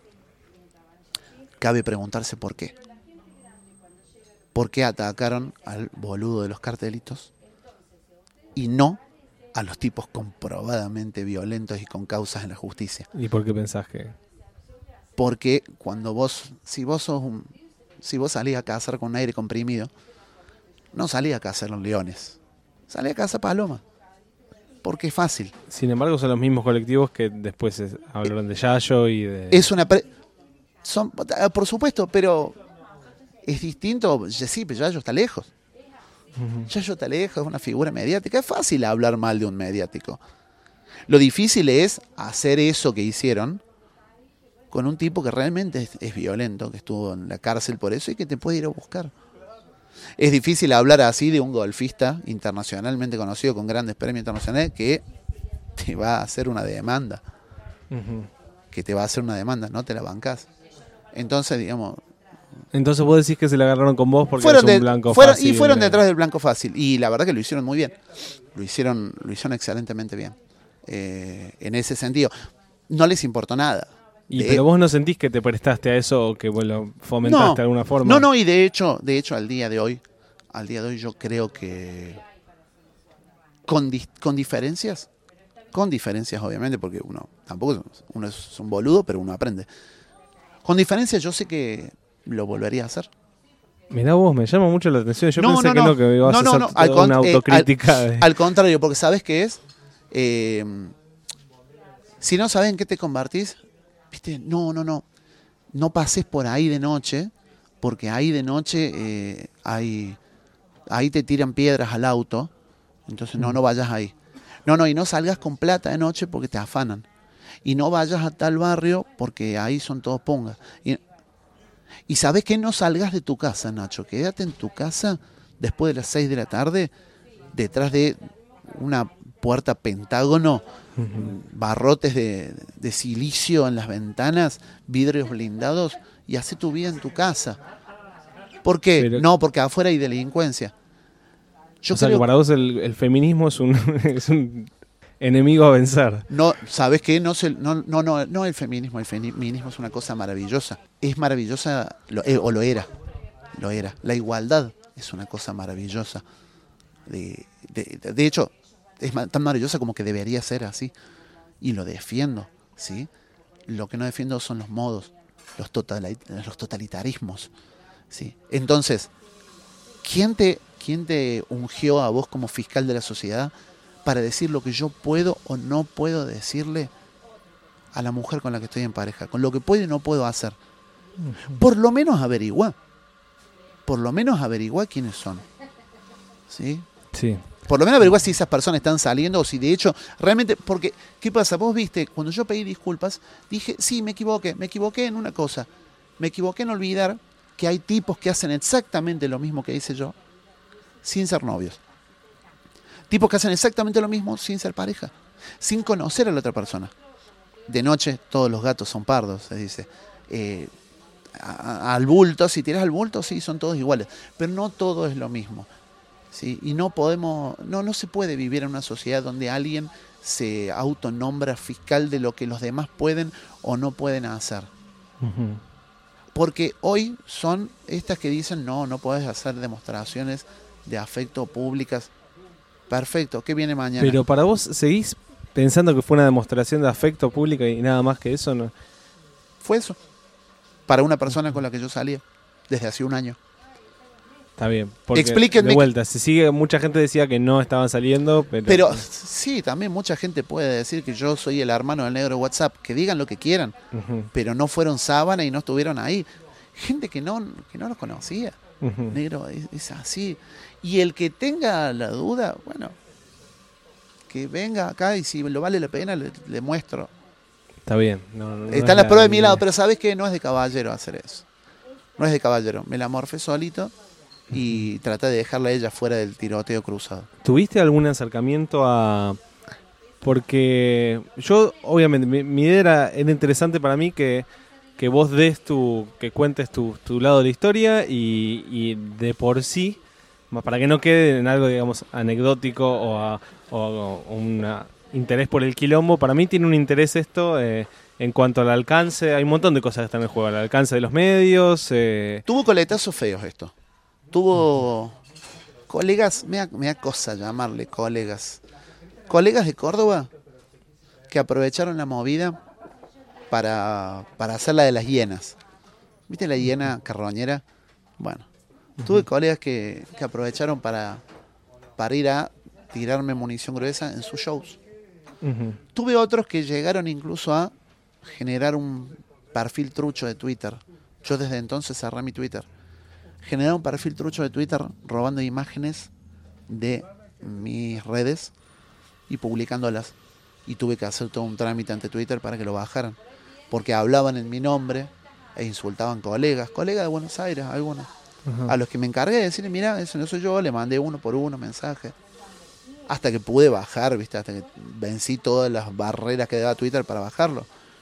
Cabe preguntarse por qué. ¿Por qué atacaron al boludo de los cartelitos y no a los tipos comprobadamente violentos y con causas en la justicia? ¿Y por qué pensás que...? Porque cuando vos, si vos sos un, si vos salís a cazar con aire comprimido, no salís a cazar los leones, salís a cazar palomas, porque es fácil. Sin embargo, son los mismos colectivos que después es, hablaron de Yayo y de... Es una pre- son, por supuesto, pero es distinto. Sí, pero Yayo está lejos. Uh-huh. Yayo está lejos, es una figura mediática. Es fácil hablar mal de un mediático. Lo difícil es hacer eso que hicieron con un tipo que realmente es, es violento, que estuvo en la cárcel por eso y que te puede ir a buscar. Es difícil hablar así de un golfista internacionalmente conocido con grandes premios internacionales que te va a hacer una demanda. Uh-huh. Que te va a hacer una demanda, no te la bancás. Entonces, digamos... Entonces vos decís que se la agarraron con vos porque fueron eres un de, blanco fueron, fácil. Y fueron detrás del blanco fácil. Y la verdad que lo hicieron muy bien. Lo hicieron, lo hicieron excelentemente bien. Eh, en ese sentido. No les importó nada. ¿Y de, pero vos no sentís que te prestaste a eso o que vos lo fomentaste no, de alguna forma? No, no, y de hecho, de hecho al día de hoy, al día de hoy yo creo que con, di, con diferencias, con diferencias obviamente, porque uno tampoco uno es un boludo, pero uno aprende. Con diferencias yo sé que lo volvería a hacer. Mirá vos, me llama mucho la atención. Yo no, pensé no, que no, no, que ibas no, a no, hacer no, toda al una con, autocrítica. Eh, al, de... al contrario, porque ¿sabes qué es? Eh, si no sabes en qué te convertís, viste, no, no, no, no pases por ahí de noche, porque ahí de noche eh, hay, ahí te tiran piedras al auto, entonces no, no vayas ahí. No, no, y no salgas con plata de noche porque te afanan. Y no vayas a tal barrio porque ahí son todos pongas. Y, y ¿sabes qué? No salgas de tu casa, Nacho. Quédate en tu casa después de las seis de la tarde, detrás de una puerta pentágono, uh-huh. barrotes de, de silicio en las ventanas, vidrios blindados, y hace tu vida en tu casa. ¿Por qué? Pero, no, porque afuera hay delincuencia. Yo o sea creo que para vos el, el feminismo es un, es un enemigo a vencer. No, ¿sabes qué? No, se, no, no, no, no el feminismo. El feminismo es una cosa maravillosa. Es maravillosa, lo, eh, o lo era. Lo era. La igualdad es una cosa maravillosa. De, de, de, de hecho, es tan maravillosa como que debería ser así. Y lo defiendo, ¿sí? Lo que no defiendo son los modos, los, total, los totalitarismos, ¿sí? Entonces, ¿quién te, quién te ungió a vos como fiscal de la sociedad para decir lo que yo puedo o no puedo decirle a la mujer con la que estoy en pareja? Con lo que puedo y no puedo hacer. Por lo menos averigua. Por lo menos averigua quiénes son. ¿Sí? Sí. Por lo menos averigua si esas personas están saliendo o si de hecho realmente... Porque, ¿qué pasa? Vos viste, cuando yo pedí disculpas, dije, sí, me equivoqué. Me equivoqué en una cosa. Me equivoqué en olvidar que hay tipos que hacen exactamente lo mismo que hice yo sin ser novios. Tipos que hacen exactamente lo mismo sin ser pareja. Sin conocer a la otra persona. De noche todos los gatos son pardos, se dice. Eh, a, a, al bulto, si tiras al bulto, sí, son todos iguales. Pero no todo es lo mismo. ¿Sí? Y no podemos, no, no se puede vivir en una sociedad donde alguien se autonombra fiscal de lo que los demás pueden o no pueden hacer. Uh-huh. Porque hoy son estas que dicen, no, no puedes hacer demostraciones de afecto públicas. Perfecto, ¿qué viene mañana? Pero para vos, ¿seguís pensando que fue una demostración de afecto pública y nada más que eso? ¿No? Fue eso. Para una persona con la que yo salía desde hace un año. Está bien. Porque Explíquenme de vuelta, se sigue, mucha gente decía que no estaban saliendo, pero... Pero sí, también mucha gente puede decir que yo soy el hermano del negro de WhatsApp. Que digan lo que quieran, Uh-huh, pero no fueron sábana y no estuvieron ahí. Gente que no, que no los conocía. uh-huh. Negro es, es así. Y el que tenga la duda, bueno, que venga acá y si lo vale la pena le, le muestro. Está bien. No, no Está es la prueba de mi idea. lado, pero ¿sabes qué? No es de caballero hacer eso. No es de caballero. Me la morfé solito y traté de dejarla a ella fuera del tiroteo cruzado. ¿Tuviste algún acercamiento a...? Porque yo, obviamente, mi, mi idea era, era interesante para mí que, que vos des tu, que cuentes tu, tu lado de la historia y, y de por sí, más para que no quede en algo, digamos, anecdótico o, a, o, o un interés por el quilombo, para mí tiene un interés esto eh, en cuanto al alcance. Hay un montón de cosas que están en juego, el alcance de los medios. Eh. Tuvo coletazos feos esto. Tuvo colegas, me da, me da cosa llamarle colegas. Colegas de Córdoba que aprovecharon la movida para, para hacer la de las hienas. ¿Viste la hiena carroñera? Bueno, tuve colegas que, que aprovecharon para, para ir a tirarme munición gruesa en sus shows. Uh-huh. Tuve otros que llegaron incluso a generar un perfil trucho de Twitter. Yo desde entonces cerré mi Twitter. Generar un perfil trucho de Twitter robando imágenes de mis redes y publicándolas. Y tuve que hacer todo un trámite ante Twitter para que lo bajaran. Porque hablaban en mi nombre e insultaban colegas. Colegas de Buenos Aires, algunos. Uh-huh. A los que me encargué de decirle, mira, eso no soy yo, le mandé uno por uno mensaje. Hasta que pude bajar, ¿viste? Hasta que vencí todas las barreras que daba Twitter para bajarlo.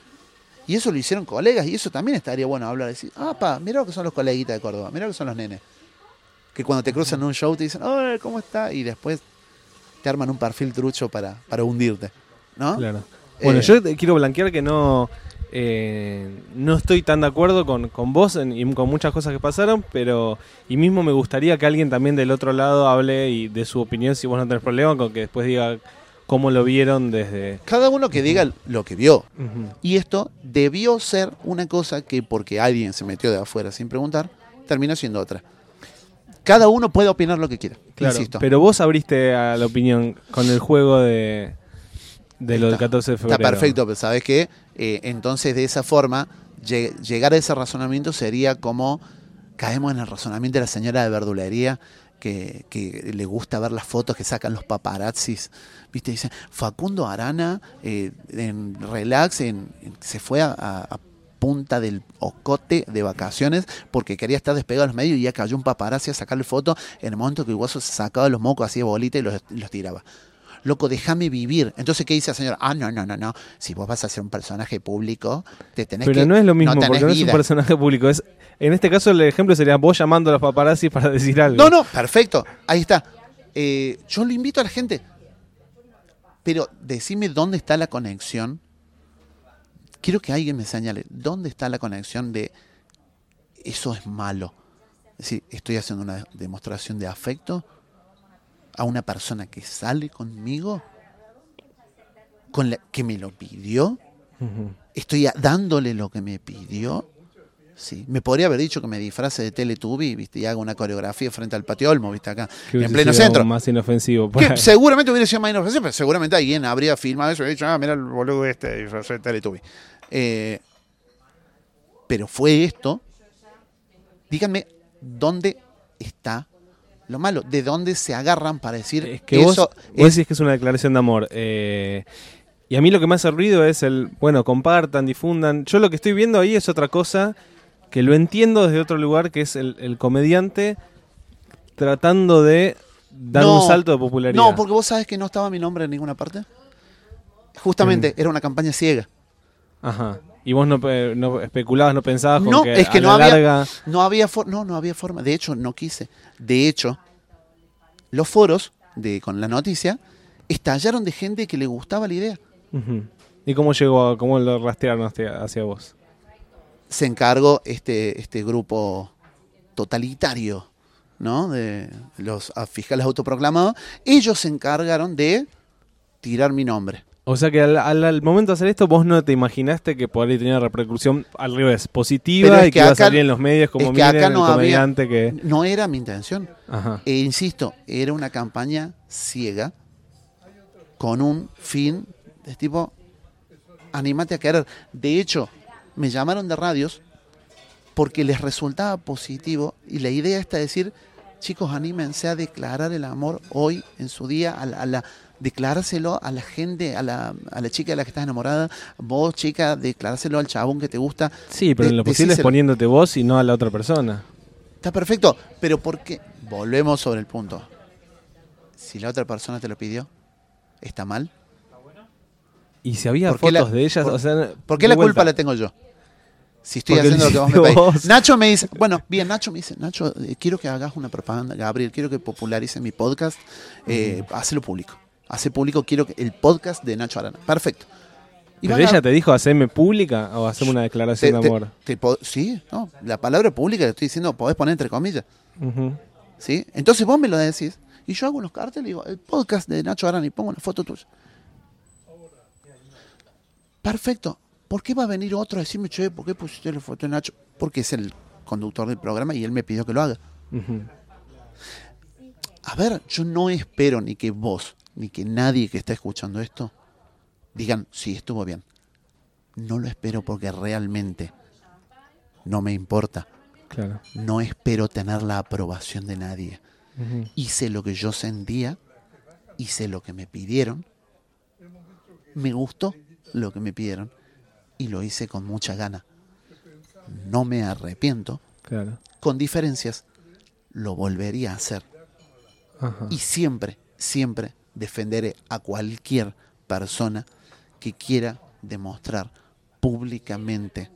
Y eso lo hicieron colegas, y eso también estaría bueno hablar. Decir, ah, pa, mirá lo que son los coleguitas de Córdoba, mirá lo que son los nenes. Que cuando te cruzan en un show te dicen, hola, ¿cómo está? Y después te arman un perfil trucho para, para hundirte, ¿no? Claro. Bueno, Eh, yo te quiero blanquear que no, eh, no estoy tan de acuerdo con, con vos en, y con muchas cosas que pasaron, pero y mismo me gustaría que alguien también del otro lado hable y de su opinión, si vos no tenés problema, con que después diga cómo lo vieron desde... Cada uno que diga lo que vio. Uh-huh. Y esto debió ser una cosa que porque alguien se metió de afuera sin preguntar, terminó siendo otra. Cada uno puede opinar lo que quiera, Claro, insisto. pero vos abriste a la opinión con el juego de, de lo del Está- catorce de febrero. Está perfecto, pero ¿sabes qué? Eh, entonces, de esa forma, lleg- llegar a ese razonamiento sería como caemos en el razonamiento de la señora de verdulería que, que le gusta ver las fotos que sacan los paparazzis. ¿Viste? Dice, Facundo Arana eh, en relax en, en- se fue a, a Punta del Ocote de vacaciones porque quería estar despegado de los medios y ya cayó un paparazzi a sacarle foto en el momento que el guaso se sacaba los mocos, hacía bolita y los, los tiraba. Loco, déjame vivir. Entonces, ¿qué dice la señora? Ah, no, no, no, no. Si vos vas a ser un personaje público, te tenés Pero que... no es lo mismo, tenés porque no es un vida. personaje público. Es, en este caso, el ejemplo sería vos llamando a los paparazzi para decir algo. No, no, perfecto. Ahí está. Eh, yo le invito a la gente. Pero decime dónde está la conexión. Quiero que alguien me señale dónde está la conexión de eso es malo. Es decir, estoy haciendo una demostración de afecto a una persona que sale conmigo, con la que me lo pidió. Uh-huh. Estoy a- dándole lo que me pidió. Sí, me podría haber dicho que me disfrace de Teletubby, ¿viste? Y haga una coreografía frente al Patio Olmo, ¿viste? Acá, Que en hubiese pleno sido centro. más inofensivo. por Que ahí. seguramente hubiera sido más inofensivo, pero seguramente alguien habría filmado eso y dicho, ah, mira el boludo este disfrazado de Teletubby. Eh, pero fue esto. Díganme, ¿dónde está lo malo? ¿De dónde se agarran para decir Es que vos, eso? vos es- decís que es una declaración de amor. Eh, y a mí lo que me hace ruido es el, bueno, compartan, difundan. Yo lo que estoy viendo ahí es otra cosa que lo entiendo desde otro lugar, que es el, el comediante tratando de dar No, un salto de popularidad. No, porque vos sabes que no estaba mi nombre en ninguna parte. Justamente, Mm. era una campaña ciega. Ajá. Y vos no, pe- no especulabas, no pensabas con No, que es que a no la había, larga... no había for- no, no había forma. De hecho, no quise. De hecho, los foros de con la noticia estallaron de gente que le gustaba la idea. Ujú. ¿Y cómo llegó, a, cómo lo rastrearon hacia, hacia vos? Se encargó este, este grupo totalitario, ¿no? De los fiscales autoproclamados. Ellos se encargaron de tirar mi nombre. O sea que al, al, al momento de hacer esto vos no te imaginaste que podría tener una repercusión al revés, positiva, Pero es y que, que iba a acá- salir en los medios como es que miren acá el no había- comediante que... No era mi intención. Ajá. E insisto, era una campaña ciega con un fin de tipo, anímate a querer. De hecho, me llamaron de radios porque les resultaba positivo y la idea está de decir, chicos, anímense a declarar el amor hoy en su día, a la, a la- declarárselo a la gente, a la, a la chica de la que estás enamorada, vos chica, declarárselo al chabón que te gusta. Sí, pero De- en lo posible es decíselo. poniéndote vos y no a la otra persona. Está perfecto, pero ¿por qué? Volvemos sobre el punto. Si la otra persona te lo pidió, ¿está mal? Y si había ¿Por qué fotos la- de ellas, por- o sea... ¿Por qué de la vuelta, culpa la tengo yo? Si estoy Porque haciendo lo que lo vos me hiciste pedís. vos. Nacho me dice, bueno, bien, Nacho me dice, Nacho, eh, quiero que hagas una propaganda, Gabriel, quiero que popularice mi podcast, eh, hazlo público. Hace público, quiero que el podcast de Nacho Arana. Perfecto. Y ¿Pero van a- ella te dijo hacerme pública o hacerme una declaración te- de te- amor? te po- sí, no, la palabra pública que estoy diciendo, podés poner entre comillas. Ujú. ¿Sí? Entonces vos me lo decís y yo hago unos carteles y digo, el podcast de Nacho Arana y pongo una foto tuya. Perfecto. ¿Por qué va a venir otro a decirme, che, ¿por qué pusiste la foto de Nacho? Porque es el conductor del programa y él me pidió que lo haga. Ujú. A ver, yo no espero ni que vos, ni que nadie que está escuchando esto, digan, sí, estuvo bien. No lo espero porque realmente no me importa. Claro. No espero tener la aprobación de nadie. Ujú. Hice lo que yo sentía, hice lo que me pidieron, me gustó lo que me pidieron y lo hice con mucha gana. No me arrepiento, Claro. con diferencias, lo volvería a hacer. Ajá. Y siempre, siempre defenderé a cualquier persona que quiera demostrar públicamente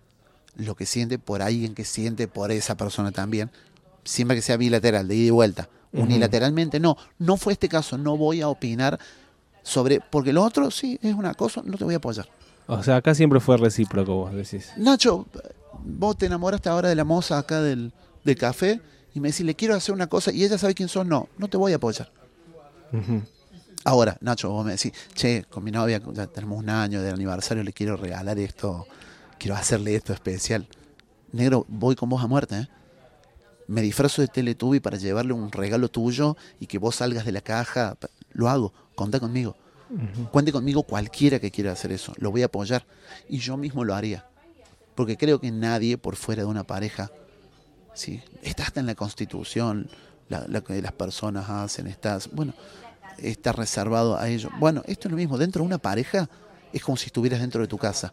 lo que siente por alguien que siente por esa persona también, siempre que sea bilateral, de ida y vuelta. Ujú. Unilateralmente no, no fue este caso, no voy a opinar sobre, porque lo otro sí es una cosa, no te voy a apoyar. O sea, acá siempre fue recíproco, vos decís. Nacho, vos te enamoraste ahora de la moza acá del, del café y me decís, le quiero hacer una cosa y ella sabe quién sos, no, no te voy a apoyar. Ujú. Ahora, Nacho, vos me decís, che, con mi novia ya tenemos un año de aniversario, le quiero regalar esto, quiero hacerle esto especial. Negro, voy con vos a muerte, ¿eh? Me disfrazo de Teletubby para llevarle un regalo tuyo y que vos salgas de la caja. Lo hago, contá conmigo. Ujú. Cuente conmigo cualquiera que quiera hacer eso, lo voy a apoyar. Y yo mismo lo haría. Porque creo que nadie por fuera de una pareja, ¿sí? Está hasta en la Constitución, la, la que las personas hacen, estás, bueno, está reservado a ello. Bueno, esto es lo mismo, dentro de una pareja es como si estuvieras dentro de tu casa.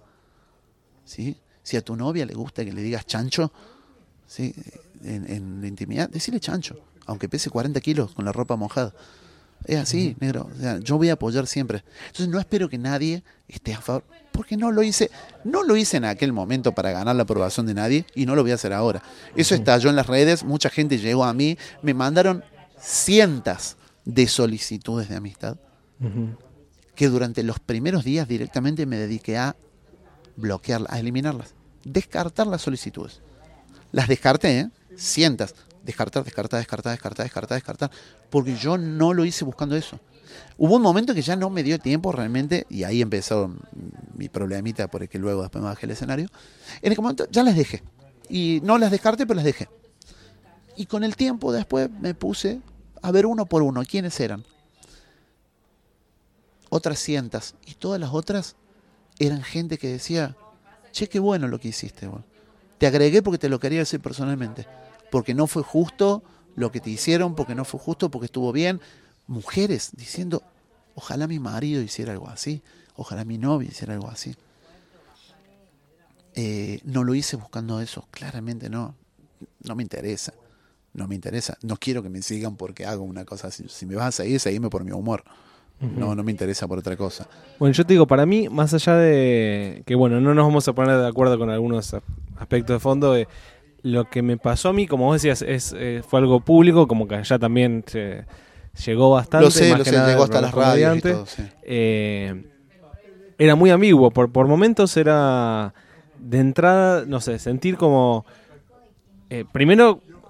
¿Sí? Si a tu novia le gusta que le digas chancho, ¿sí? en, en la intimidad, decile chancho, aunque pese cuarenta kilos con la ropa mojada. Es así, uh-huh. negro. O sea, yo voy a apoyar siempre. Entonces no espero que nadie esté a favor, porque no lo hice, no lo hice en aquel momento para ganar la aprobación de nadie y no lo voy a hacer ahora. Eso uh-huh. estalló en las redes, mucha gente llegó a mí, me mandaron cientos de solicitudes de amistad, uh-huh. que durante los primeros días directamente me dediqué a bloquearlas, a eliminarlas, descartar las solicitudes. Las descarté, ¿eh? Cientos. Descartar, descartar, descartar, descartar, descartar, descartar. Porque yo no lo hice buscando eso. Hubo un momento que ya no me dio tiempo realmente, y ahí empezó mi problemita, por el que luego después me bajé el escenario. En ese momento ya las dejé. Y no las descarté, pero las dejé. Y con el tiempo después me puse a ver uno por uno quiénes eran. Otras cientos. Y todas las otras eran gente que decía, che, qué bueno lo que hiciste. Bueno. Te agregué porque te lo quería decir personalmente. Porque no fue justo lo que te hicieron, porque no fue justo, porque estuvo bien. Mujeres diciendo, ojalá mi marido hiciera algo así, ojalá mi novia hiciera algo así. Eh, no lo hice buscando eso, claramente no. No me interesa, no me interesa. No quiero que me sigan porque hago una cosa así. Si me vas a seguir, seguime por mi humor. Uh-huh. No, no me interesa por otra cosa. Bueno, yo te digo, para mí, más allá de que, bueno, no nos vamos a poner de acuerdo con algunos aspectos de fondo, eh, lo que me pasó a mí, como vos decías, es, eh, fue algo público, como que allá también se, llegó bastante. Lo sé, más lo que sé, nada llegó hasta las radios y todo, sí. eh, Era muy ambiguo, por, por momentos era de entrada, no sé, sentir como... Eh, primero,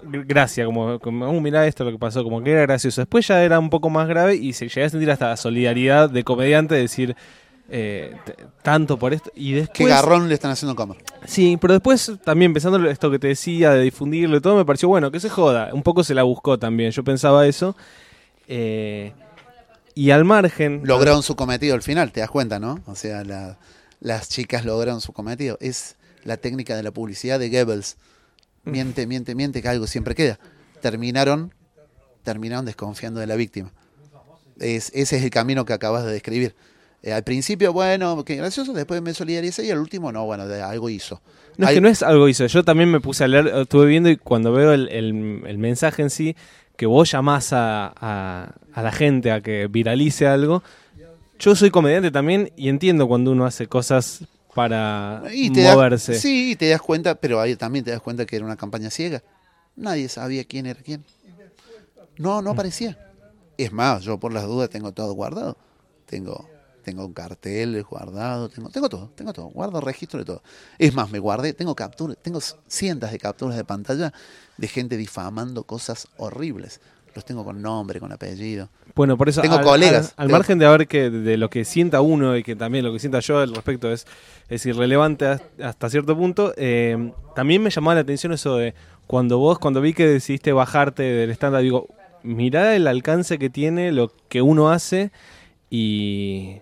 gracia, como, como uh, mirá esto lo que pasó, como que era gracioso. Después ya era un poco más grave y se llegué a sentir hasta la solidaridad de comediante, de decir eh, t- tanto por esto. Y después, Qué garrón le están haciendo comer. sí, pero después también pensando en esto que te decía de difundirlo y todo, me pareció bueno, que se joda. Un poco se la buscó también, yo pensaba eso. Eh, y al margen... Lograron su cometido al final, te das cuenta, ¿no? O sea, la, las chicas lograron su cometido. Es la técnica de la publicidad de Goebbels. Miente, miente, miente, que algo siempre queda. Terminaron, terminaron desconfiando de la víctima. Es, ese es el camino que acabas de describir. Eh, al principio, bueno, qué gracioso, después me solidaricé y al último, no, bueno, de, algo hizo. No, es Al- que no es algo hizo. Yo también me puse a leer, estuve viendo y cuando veo el, el, el mensaje en sí, que vos llamás a, a, a la gente a que viralice algo. Yo soy comediante también y entiendo cuando uno hace cosas para y te das- moverse. sí, y te das cuenta, pero ahí también te das cuenta que era una campaña ciega. Nadie sabía quién era quién. No, no aparecía. Es más, yo por las dudas tengo todo guardado. Tengo, tengo un cartel guardado, tengo, tengo todo, tengo todo, guardo registro de todo. Es más, me guardé, tengo capturas, tengo cientos de capturas de pantalla de gente difamando cosas horribles. Los tengo con nombre, con apellido. Bueno, por eso Tengo al, colegas. al, al Tengo- margen de ver que de lo que sienta uno y que también lo que sienta yo al respecto es, es irrelevante a- hasta cierto punto, eh, también me llamaba la atención eso de cuando vos, cuando vi que decidiste bajarte del estándar, digo, mirá el alcance que tiene lo que uno hace y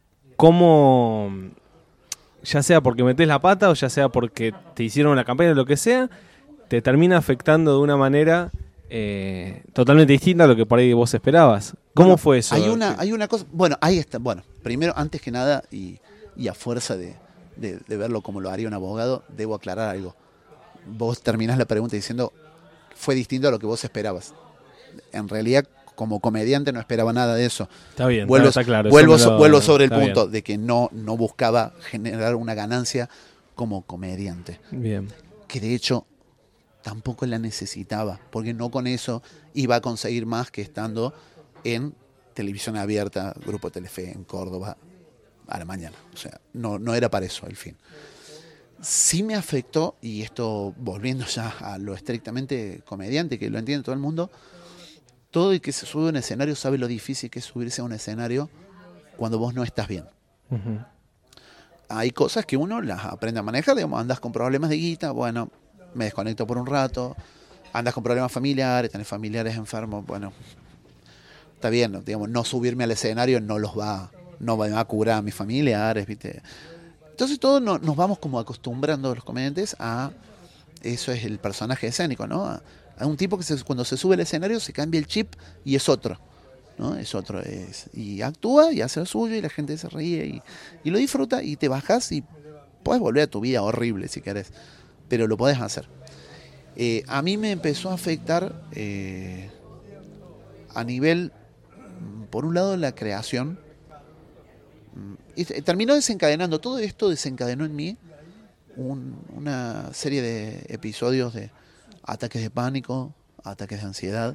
cómo, ya sea porque metés la pata o ya sea porque te hicieron una campaña o lo que sea, te termina afectando de una manera eh, totalmente distinta a lo que por ahí vos esperabas. ¿Cómo Bueno, fue eso? Hay una, hay una cosa, bueno, ahí está, bueno, primero, antes que nada, y, y a fuerza de, de, de verlo como lo haría un abogado, debo aclarar algo. Vos terminás la pregunta diciendo, fue distinto a lo que vos esperabas. En realidad, como comediante no esperaba nada de eso. Está bien, Vuelvo, está, está claro. vuelvo, eso me lo- vuelvo sobre el está punto de que no, no buscaba generar una ganancia como comediante. Bien. Bien. Que de hecho tampoco la necesitaba, porque no con eso iba a conseguir más que estando en televisión abierta, Grupo Telefe en Córdoba, a la mañana. O sea, no, no era para eso el fin. Sí me afectó, y esto volviendo ya a lo estrictamente comediante, que lo entiende todo el mundo, todo el que se sube a un escenario sabe lo difícil que es subirse a un escenario cuando vos no estás bien. Ujú. Hay cosas que uno las aprende a manejar, digamos, andas con problemas de guita, bueno, me desconecto por un rato, andas con problemas familiares, tenés familiares enfermos, bueno, está bien, digamos, no subirme al escenario no los va, no va a curar a mis familiares, ¿viste? Entonces todos no, nos vamos como acostumbrando los comediantes a, eso es el personaje escénico, ¿no? A, a un tipo que se, cuando se sube al escenario se cambia el chip y es otro. ¿No? Es otro, es, y actúa y hace lo suyo y la gente se ríe y, y lo disfruta y te bajas y puedes volver a tu vida horrible si querés, pero lo podés hacer. Eh, a mí me empezó a afectar eh, a nivel, por un lado, la creación, y terminó desencadenando, todo esto desencadenó en mí un, una serie de episodios de ataques de pánico, ataques de ansiedad.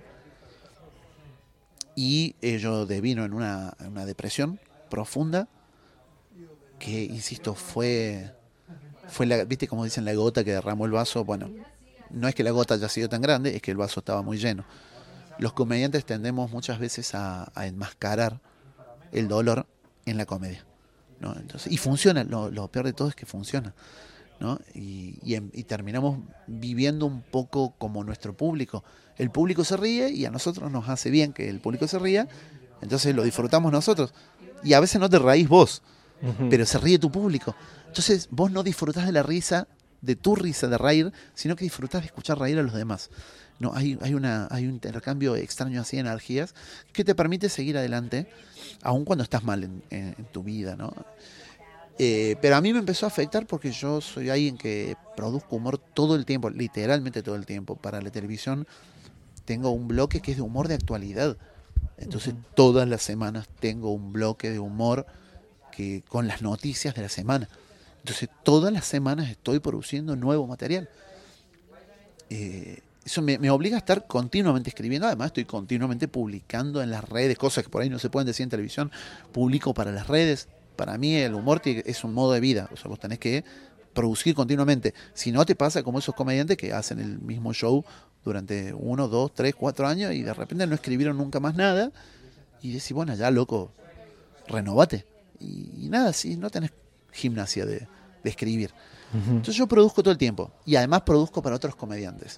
Y ello devino en una, en una depresión profunda que, insisto, fue, fue la, viste como dicen, la gota que derramó el vaso. Bueno, no es que la gota haya sido tan grande, es que el vaso estaba muy lleno. Los comediantes tendemos muchas veces a, a enmascarar el dolor en la comedia, ¿no? Entonces, y funciona, lo, lo peor de todo es que funciona, ¿no? Y, y, y terminamos viviendo un poco como nuestro público. El público se ríe y a nosotros nos hace bien que el público se ría, entonces lo disfrutamos nosotros. Y a veces no te reís vos, Ujú. pero se ríe tu público. Entonces vos no disfrutás de la risa, de tu risa de reír, sino que disfrutás de escuchar reír a los demás. No, hay, hay, una, hay un intercambio extraño así de energías que te permite seguir adelante, aun cuando estás mal en, en, en tu vida, ¿no? Eh, pero a mí me empezó a afectar porque yo soy alguien que produzco humor todo el tiempo, literalmente todo el tiempo. Para la televisión tengo un bloque que es de humor de actualidad. Entonces uh-huh. todas las semanas tengo un bloque de humor que con las noticias de la semana. Entonces todas las semanas estoy produciendo nuevo material. Eh, eso me, me obliga a estar continuamente escribiendo. Además estoy continuamente publicando en las redes, cosas que por ahí no se pueden decir en televisión. Publico para las redes. Para mí el humor es un modo de vida. O sea, vos tenés que producir continuamente. Si no, te pasa como esos comediantes que hacen el mismo show durante uno, dos, tres, cuatro años y de repente no escribieron nunca más nada y decís, bueno, ya loco, renovate. Y, y nada, sí, no tenés gimnasia de, de escribir. Uh-huh. Entonces yo produzco todo el tiempo y además produzco para otros comediantes.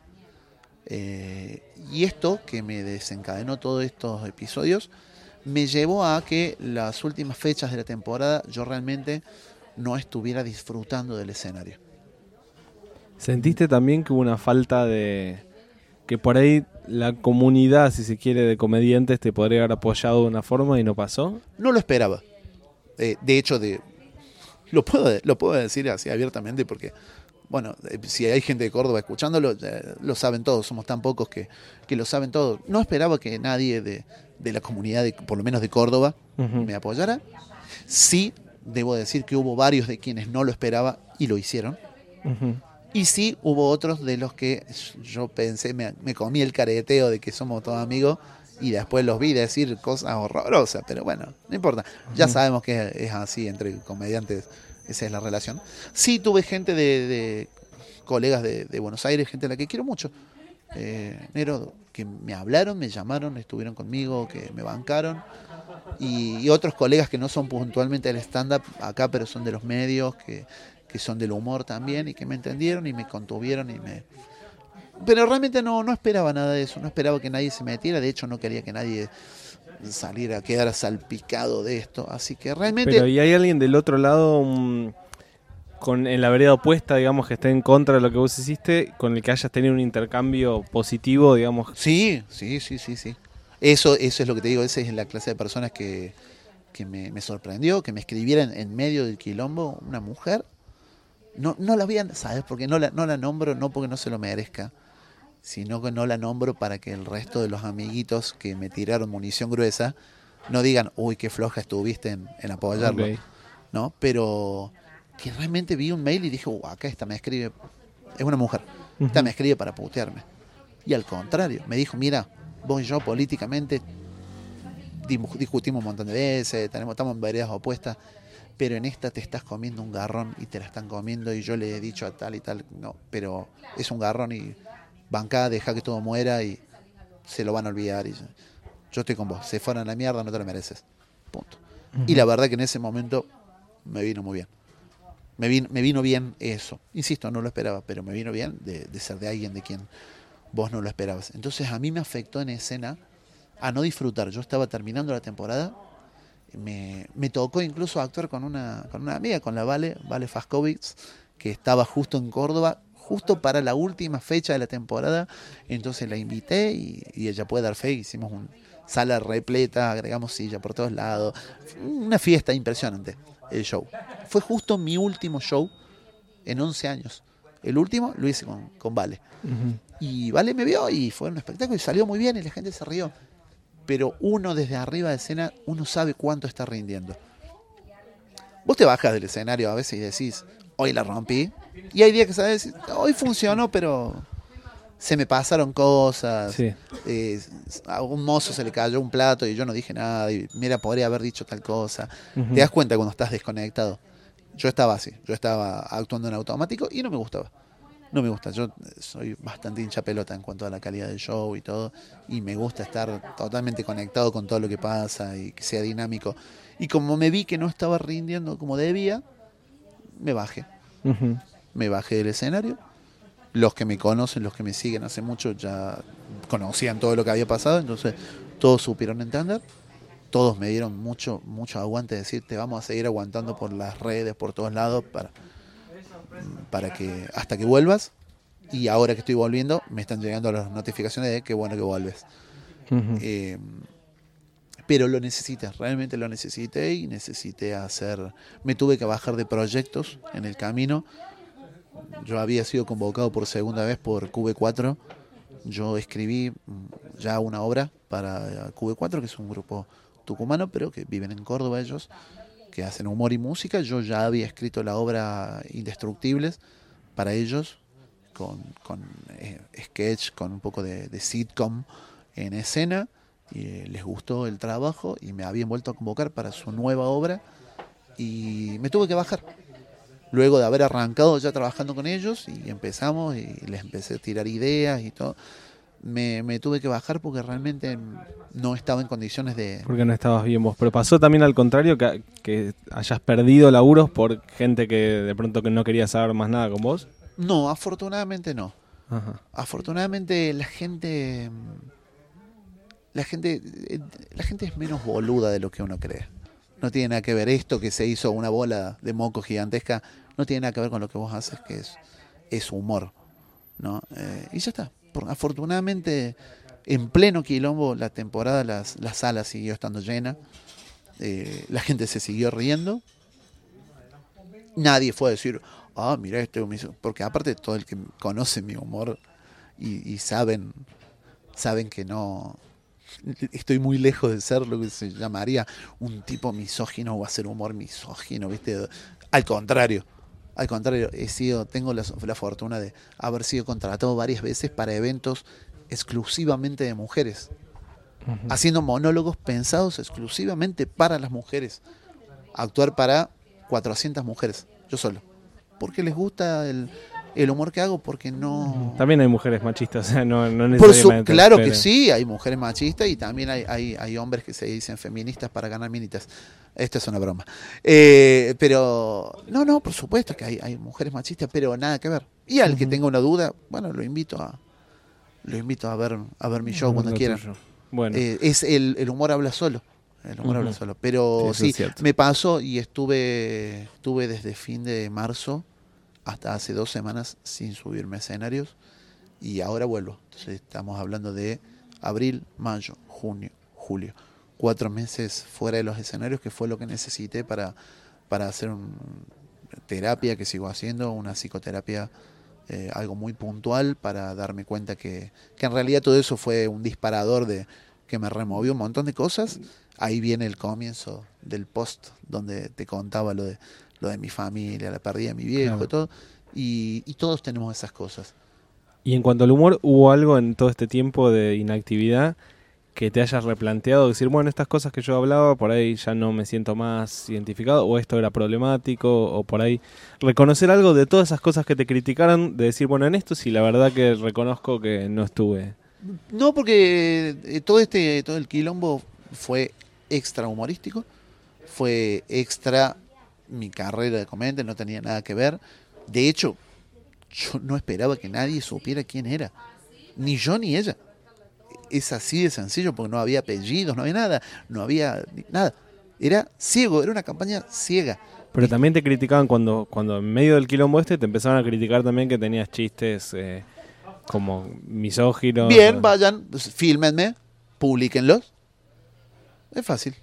Eh, y esto que me desencadenó todos estos episodios me llevó a que las últimas fechas de la temporada yo realmente no estuviera disfrutando del escenario. ¿Sentiste también que hubo una falta de... que por ahí la comunidad, si se quiere, de comediantes te podría haber apoyado de una forma y no pasó? No lo esperaba. Eh, de hecho, de, lo, puedo, lo puedo decir así abiertamente porque, bueno, eh, si hay gente de Córdoba escuchándolo, eh, lo saben todos, somos tan pocos que, que lo saben todos. No esperaba que nadie de, de la comunidad, de, por lo menos de Córdoba, uh-huh. me apoyara. Sí, debo decir que hubo varios de quienes no lo esperaba y lo hicieron. Uh-huh. Y sí, hubo otros de los que yo pensé, me, me comí el careteo de que somos todos amigos y después los vi decir cosas horrorosas, pero bueno, no importa. Ya sabemos que es así entre comediantes, esa es la relación. Sí, tuve gente de, de colegas de, de Buenos Aires, gente a la que quiero mucho, eh, Nero, que me hablaron, me llamaron, estuvieron conmigo, que me bancaron. Y, y otros colegas que no son puntualmente del stand-up acá, pero son de los medios, que... que son del humor también y que me entendieron y me contuvieron y me... Pero realmente no, no esperaba nada de eso, no esperaba que nadie se metiera, de hecho no quería que nadie saliera a quedar salpicado de esto, así que realmente... Pero ¿y hay alguien del otro lado um, con, en la vereda opuesta, digamos, que esté en contra de lo que vos hiciste, con el que hayas tenido un intercambio positivo, digamos? Sí, sí, sí, sí, sí. Eso, eso es lo que te digo, esa es la clase de personas que, que me, me sorprendió, que me escribieran en medio del quilombo una mujer. No, no la voy a, ¿sabes? Porque no la, no la nombro, no porque no se lo merezca, sino que no la nombro para que el resto de los amiguitos que me tiraron munición gruesa no digan, uy, qué floja estuviste en, en apoyarlo, okay. ¿no? Pero que realmente vi un mail y dije, uh, acá esta me escribe, es una mujer, uh-huh. esta me escribe para putearme. Y al contrario, me dijo, mira, vos y yo políticamente discutimos un montón de veces, tenemos, estamos en veredas opuestas, pero en esta te estás comiendo un garrón y te la están comiendo y yo le he dicho a tal y tal, no, pero es un garrón y bancá, deja que todo muera y se lo van a olvidar y yo, yo estoy con vos, se fueron a la mierda, no te lo mereces, punto. Uh-huh. Y la verdad que en ese momento me vino muy bien, me vino, me vino bien eso, insisto, no lo esperaba, pero me vino bien de, de ser de alguien de quien vos no lo esperabas. Entonces a mí me afectó en escena a no disfrutar, yo estaba terminando la temporada. Me, me tocó incluso actuar con una, con una amiga, con la Vale, Vale Faskovitz, que estaba justo en Córdoba, justo para la última fecha de la temporada. Entonces la invité y, y ella puede dar fe. Hicimos una sala repleta, agregamos silla por todos lados. Una fiesta impresionante, el show. Fue justo mi último show en once años. El último lo hice con, con Vale. Uh-huh. Y Vale me vio y fue un espectáculo y salió muy bien y la gente se rió. Pero uno desde arriba de escena, uno sabe cuánto está rindiendo. Vos te bajas del escenario a veces y decís, hoy la rompí. Y hay días que sabes, hoy funcionó, pero se me pasaron cosas. Sí. Eh, a un mozo se le cayó un plato y yo no dije nada. Y mira, podría haber dicho tal cosa. Uh-huh. Te das cuenta cuando estás desconectado. Yo estaba así, yo estaba actuando en automático y no me gustaba. No me gusta, yo soy bastante hincha pelota en cuanto a la calidad del show y todo, y me gusta estar totalmente conectado con todo lo que pasa y que sea dinámico. Y como me vi que no estaba rindiendo como debía, me bajé. Uh-huh. Me bajé del escenario. Los que me conocen, los que me siguen hace mucho, ya conocían todo lo que había pasado, entonces todos supieron entender. Todos me dieron mucho, mucho aguante, decir, te vamos a seguir aguantando por las redes, por todos lados, para... para que hasta que vuelvas. Y ahora que estoy volviendo me están llegando las notificaciones de que bueno que vuelves. Uh-huh. eh, pero lo necesité, realmente lo necesité y necesité hacer, me tuve que bajar de proyectos en el camino. Yo había sido convocado por segunda vez por Q B cuatro. Yo escribí ya una obra para Q B cuatro, que es un grupo tucumano pero que viven en Córdoba ellos, que hacen humor y música. Yo ya había escrito la obra Indestructibles para ellos, con, con eh, sketch, con un poco de, de sitcom en escena, y eh, les gustó el trabajo y me habían vuelto a convocar para su nueva obra y me tuve que bajar. Luego de haber arrancado ya trabajando con ellos y empezamos y les empecé a tirar ideas y todo, me, me tuve que bajar porque realmente no estaba en condiciones de... Porque no estabas bien vos. Pero pasó también al contrario, que, que hayas perdido laburos por gente que de pronto que no quería saber más nada con vos. No, afortunadamente no. Ajá. Afortunadamente la gente... La gente, la gente es menos boluda de lo que uno cree. No tiene nada que ver esto que se hizo una bola de moco gigantesca, no tiene nada que ver con lo que vos haces, que es, es humor, ¿no? Eh, y ya está. Por, afortunadamente, en pleno quilombo, la temporada, las, la sala siguió estando llena, eh, la gente se siguió riendo, nadie fue a decir, ah, mira esto, porque aparte todo el que conoce mi humor y, y saben, saben que no... Estoy muy lejos de ser lo que se llamaría un tipo misógino o hacer humor misógino, ¿viste? Al contrario, al contrario, he sido, tengo la, la fortuna de haber sido contratado varias veces para eventos exclusivamente de mujeres, uh-huh. haciendo monólogos pensados exclusivamente para las mujeres, actuar para cuatrocientas mujeres, yo solo, porque les gusta el... el humor que hago, porque no... También hay mujeres machistas, o sea, no, no Por necesariamente... su, claro pero... que sí, hay mujeres machistas y también hay, hay, hay hombres que se dicen feministas para ganar minitas. Esto es una broma. Eh, pero, no, no, por supuesto que hay, hay mujeres machistas, pero nada que ver. Y al uh-huh. que tenga una duda, bueno, lo invito a lo invito a ver a ver mi show uh-huh. cuando quieran. Bueno. Eh, es el, el humor habla solo. El humor uh-huh. habla solo. Pero sí, sí me pasó y estuve, estuve desde fin de marzo hasta hace dos semanas sin subirme a escenarios y ahora vuelvo. Entonces estamos hablando de abril, mayo, junio, julio. Cuatro meses fuera de los escenarios, que fue lo que necesité para, para hacer una terapia que sigo haciendo, una psicoterapia, eh, algo muy puntual para darme cuenta que, que en realidad todo eso fue un disparador de que me removió un montón de cosas. Ahí viene el comienzo del post donde te contaba lo de lo de mi familia, la pérdida de mi viejo, claro. todo, y, y todos tenemos esas cosas. Y en cuanto al humor, ¿hubo algo en todo este tiempo de inactividad que te hayas replanteado? Decir, bueno, estas cosas que yo hablaba, por ahí ya no me siento más identificado, o esto era problemático, o por ahí reconocer algo de todas esas cosas que te criticaron, de decir, bueno, en esto sí, la verdad que reconozco que no estuve. No, porque todo este, todo el quilombo fue extra humorístico, fue extra... mi carrera de comediante, no tenía nada que ver. De hecho, yo no esperaba que nadie supiera quién era. Ni yo ni ella. Es así de sencillo, porque no había apellidos, no había nada. No había nada. Era ciego, era una campaña ciega. Pero también te criticaban cuando, cuando en medio del quilombo este, te empezaron a criticar también que tenías chistes eh, como misóginos. Bien, vayan, fílmenme, publíquenlos. Es fácil.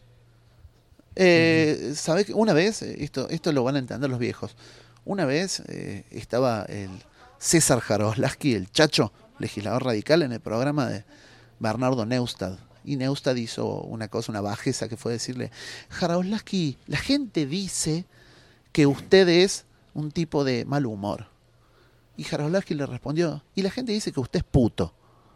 Eh, uh-huh. ¿Sabes? Una vez, esto, esto lo van a entender los viejos, una vez eh, estaba el César Jaroslavsky, el Chacho, legislador radical, en el programa de Bernardo Neustadt. Y Neustadt hizo una cosa, una bajeza, que fue decirle, Jaroslavsky, la gente dice que usted es un tipo de mal humor. Y Jaroslavsky le respondió, y la gente dice que usted es puto.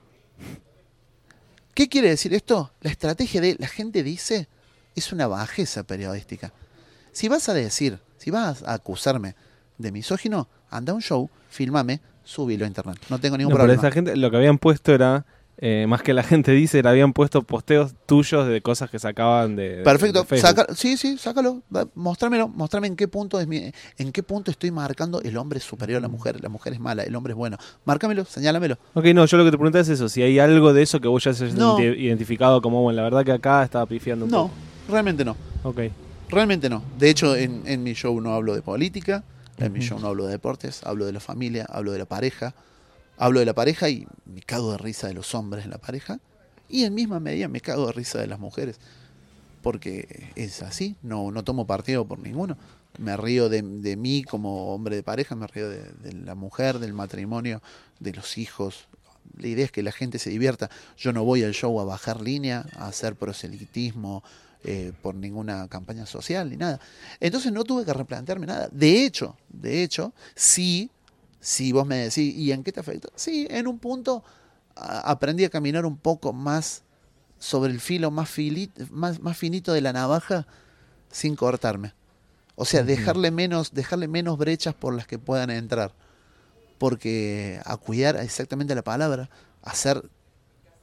¿Qué quiere decir esto? La estrategia de la gente dice... es una bajeza periodística. Si vas a decir, si vas a acusarme de misógino, anda a un show, fílmame, subilo a internet. No tengo ningún no, problema. Pero esa gente, lo que habían puesto era, eh, más que la gente dice, era, habían puesto posteos tuyos de cosas que sacaban de Perfecto, de saca, sí, sí, sácalo, mostrámelo, mostrame en qué punto es mi, en qué punto estoy marcando el hombre es superior a la mujer, la mujer es mala, el hombre es bueno. Márcamelo, señálamelo. Ok, no, yo lo que te pregunté es eso, si hay algo de eso que vos ya hayas no. identificado como, bueno, la verdad que acá estaba pifiando un no. poco. Realmente no. Okay. Realmente no. De hecho, en, en mi show no hablo de política, en uh-huh. mi show no hablo de deportes, hablo de la familia, hablo de la pareja, hablo de la pareja y me cago de risa de los hombres en la pareja, y en misma medida me cago de risa de las mujeres, porque es así, no, no tomo partido por ninguno. Me río de, de mí como hombre de pareja, me río de, de la mujer, del matrimonio, de los hijos. La idea es que la gente se divierta. Yo no voy al show a bajar línea, a hacer proselitismo, Eh, por ninguna campaña social ni nada. Entonces no tuve que replantearme nada. De hecho, de hecho, sí, sí vos me decís, ¿y en qué te afecta? Sí, en un punto a, aprendí a caminar un poco más sobre el filo más, fili, más, más finito de la navaja sin cortarme. O sea, uh-huh. dejarle menos, dejarle menos brechas por las que puedan entrar. Porque a cuidar exactamente la palabra, a ser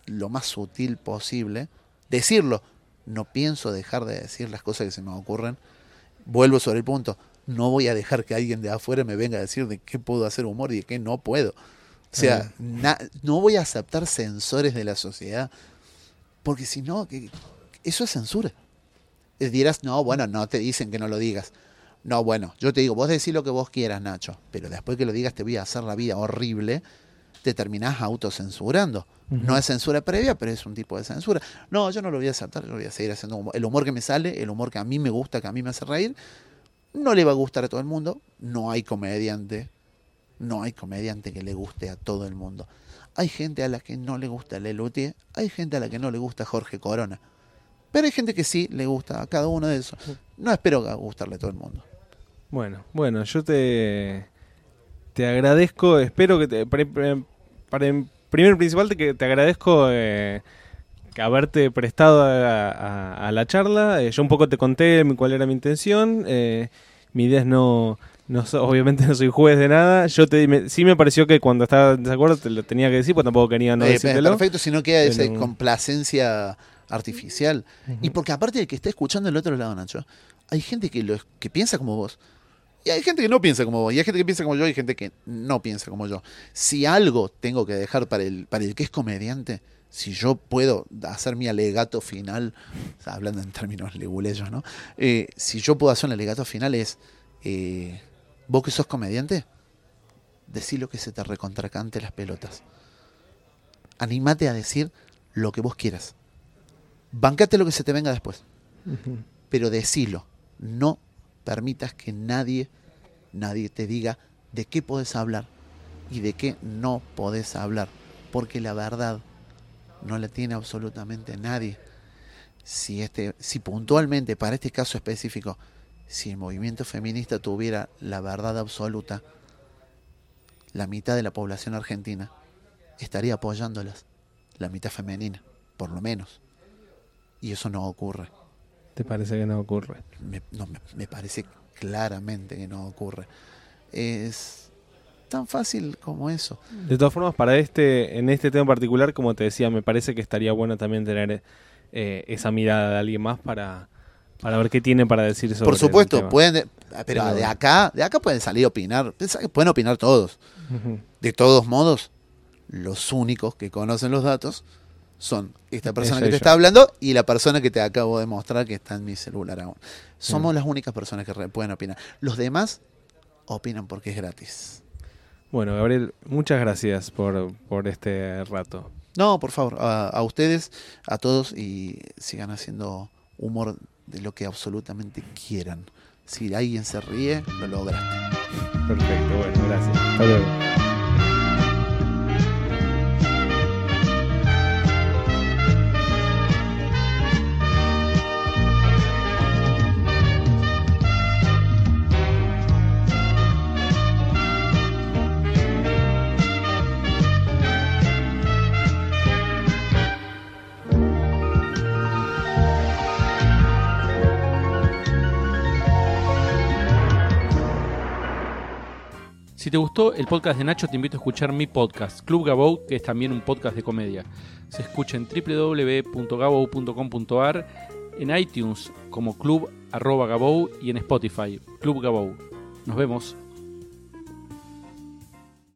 lo más sutil posible, decirlo. No pienso dejar de decir las cosas que se me ocurren. Vuelvo sobre el punto. No voy a dejar que alguien de afuera me venga a decir de qué puedo hacer humor y de qué no puedo. O sea, na, no voy a aceptar censores de la sociedad. Porque si no, que, eso es censura. Y dirás, no, bueno, no te dicen que no lo digas. No, bueno, yo te digo, vos decís lo que vos quieras, Nacho. Pero después que lo digas te voy a hacer la vida horrible. Te terminás autocensurando. Uh-huh. No es censura previa, pero es un tipo de censura. No, yo no lo voy a aceptar, yo lo voy a seguir haciendo humor. El humor que me sale, el humor que a mí me gusta, que a mí me hace reír, no le va a gustar a todo el mundo. No hay comediante, no hay comediante que le guste a todo el mundo. Hay gente a la que no le gusta Lelutier, hay gente a la que no le gusta Jorge Corona. Pero hay gente que sí le gusta a cada uno de esos. No espero gustarle a todo el mundo. Bueno, bueno, yo te, te agradezco, espero que te... Pre, pre, Para, primero y principal, te, te agradezco eh, haberte prestado a, a, a la charla. Eh, yo un poco te conté cuál era mi intención. Eh, mi idea es no, no so, obviamente no soy juez de nada. Yo te, me, sí me pareció que cuando estaba en desacuerdo te lo tenía que decir, pues tampoco quería no eh, decírtelo. Perfecto, si no queda esa complacencia artificial. Uh-huh. Y porque aparte de que está escuchando el otro lado, Nacho, hay gente que, lo, que piensa como vos. Y hay gente que no piensa como vos, y hay gente que piensa como yo, y hay gente que no piensa como yo. Si algo tengo que dejar para el, para el que es comediante, si yo puedo hacer mi alegato final, o sea, hablando en términos leguleyos, ¿no? Eh, si yo puedo hacer un alegato final es, eh, vos que sos comediante, decí lo que se te recontracante las pelotas. Animate a decir lo que vos quieras. Bancate lo que se te venga después. Uh-huh. Pero decilo, no permitas que nadie, nadie te diga de qué podés hablar y de qué no podés hablar, porque la verdad no la tiene absolutamente nadie. Si, este, si puntualmente, para este caso específico, si el movimiento feminista tuviera la verdad absoluta, la mitad de la población argentina estaría apoyándolas, la mitad femenina, por lo menos. Y eso no ocurre. ¿Te parece que no ocurre? Me, no, me, me parece claramente que no ocurre. Es tan fácil como eso. De todas formas, para este, en este tema en particular, como te decía, me parece que estaría bueno también tener eh, esa mirada de alguien más para, para ver qué tiene para decir sobre Por supuesto, el tema. pueden, pero no. de acá, de acá pueden salir a opinar. Pueden opinar todos. Uh-huh. De todos modos, los únicos que conocen los datos son esta persona Ella que te está hablando y la persona que te acabo de mostrar que está en mi celular aún. Somos mm. las únicas personas que pueden opinar. Los demás opinan porque es gratis. Bueno, Gabriel, muchas gracias por, por este rato. No, por favor, a, a ustedes, a todos, y sigan haciendo humor de lo que absolutamente quieran. Si alguien se ríe, lo lograste. Perfecto, bueno, gracias. Hasta luego. Si te gustó el podcast de Nacho, te invito a escuchar mi podcast, Club Gabou, que es también un podcast de comedia. Se escucha en doble u doble u doble u punto gabou punto com punto a r, en iTunes como Club arroba Gabou y en Spotify, Club Gabou. Nos vemos.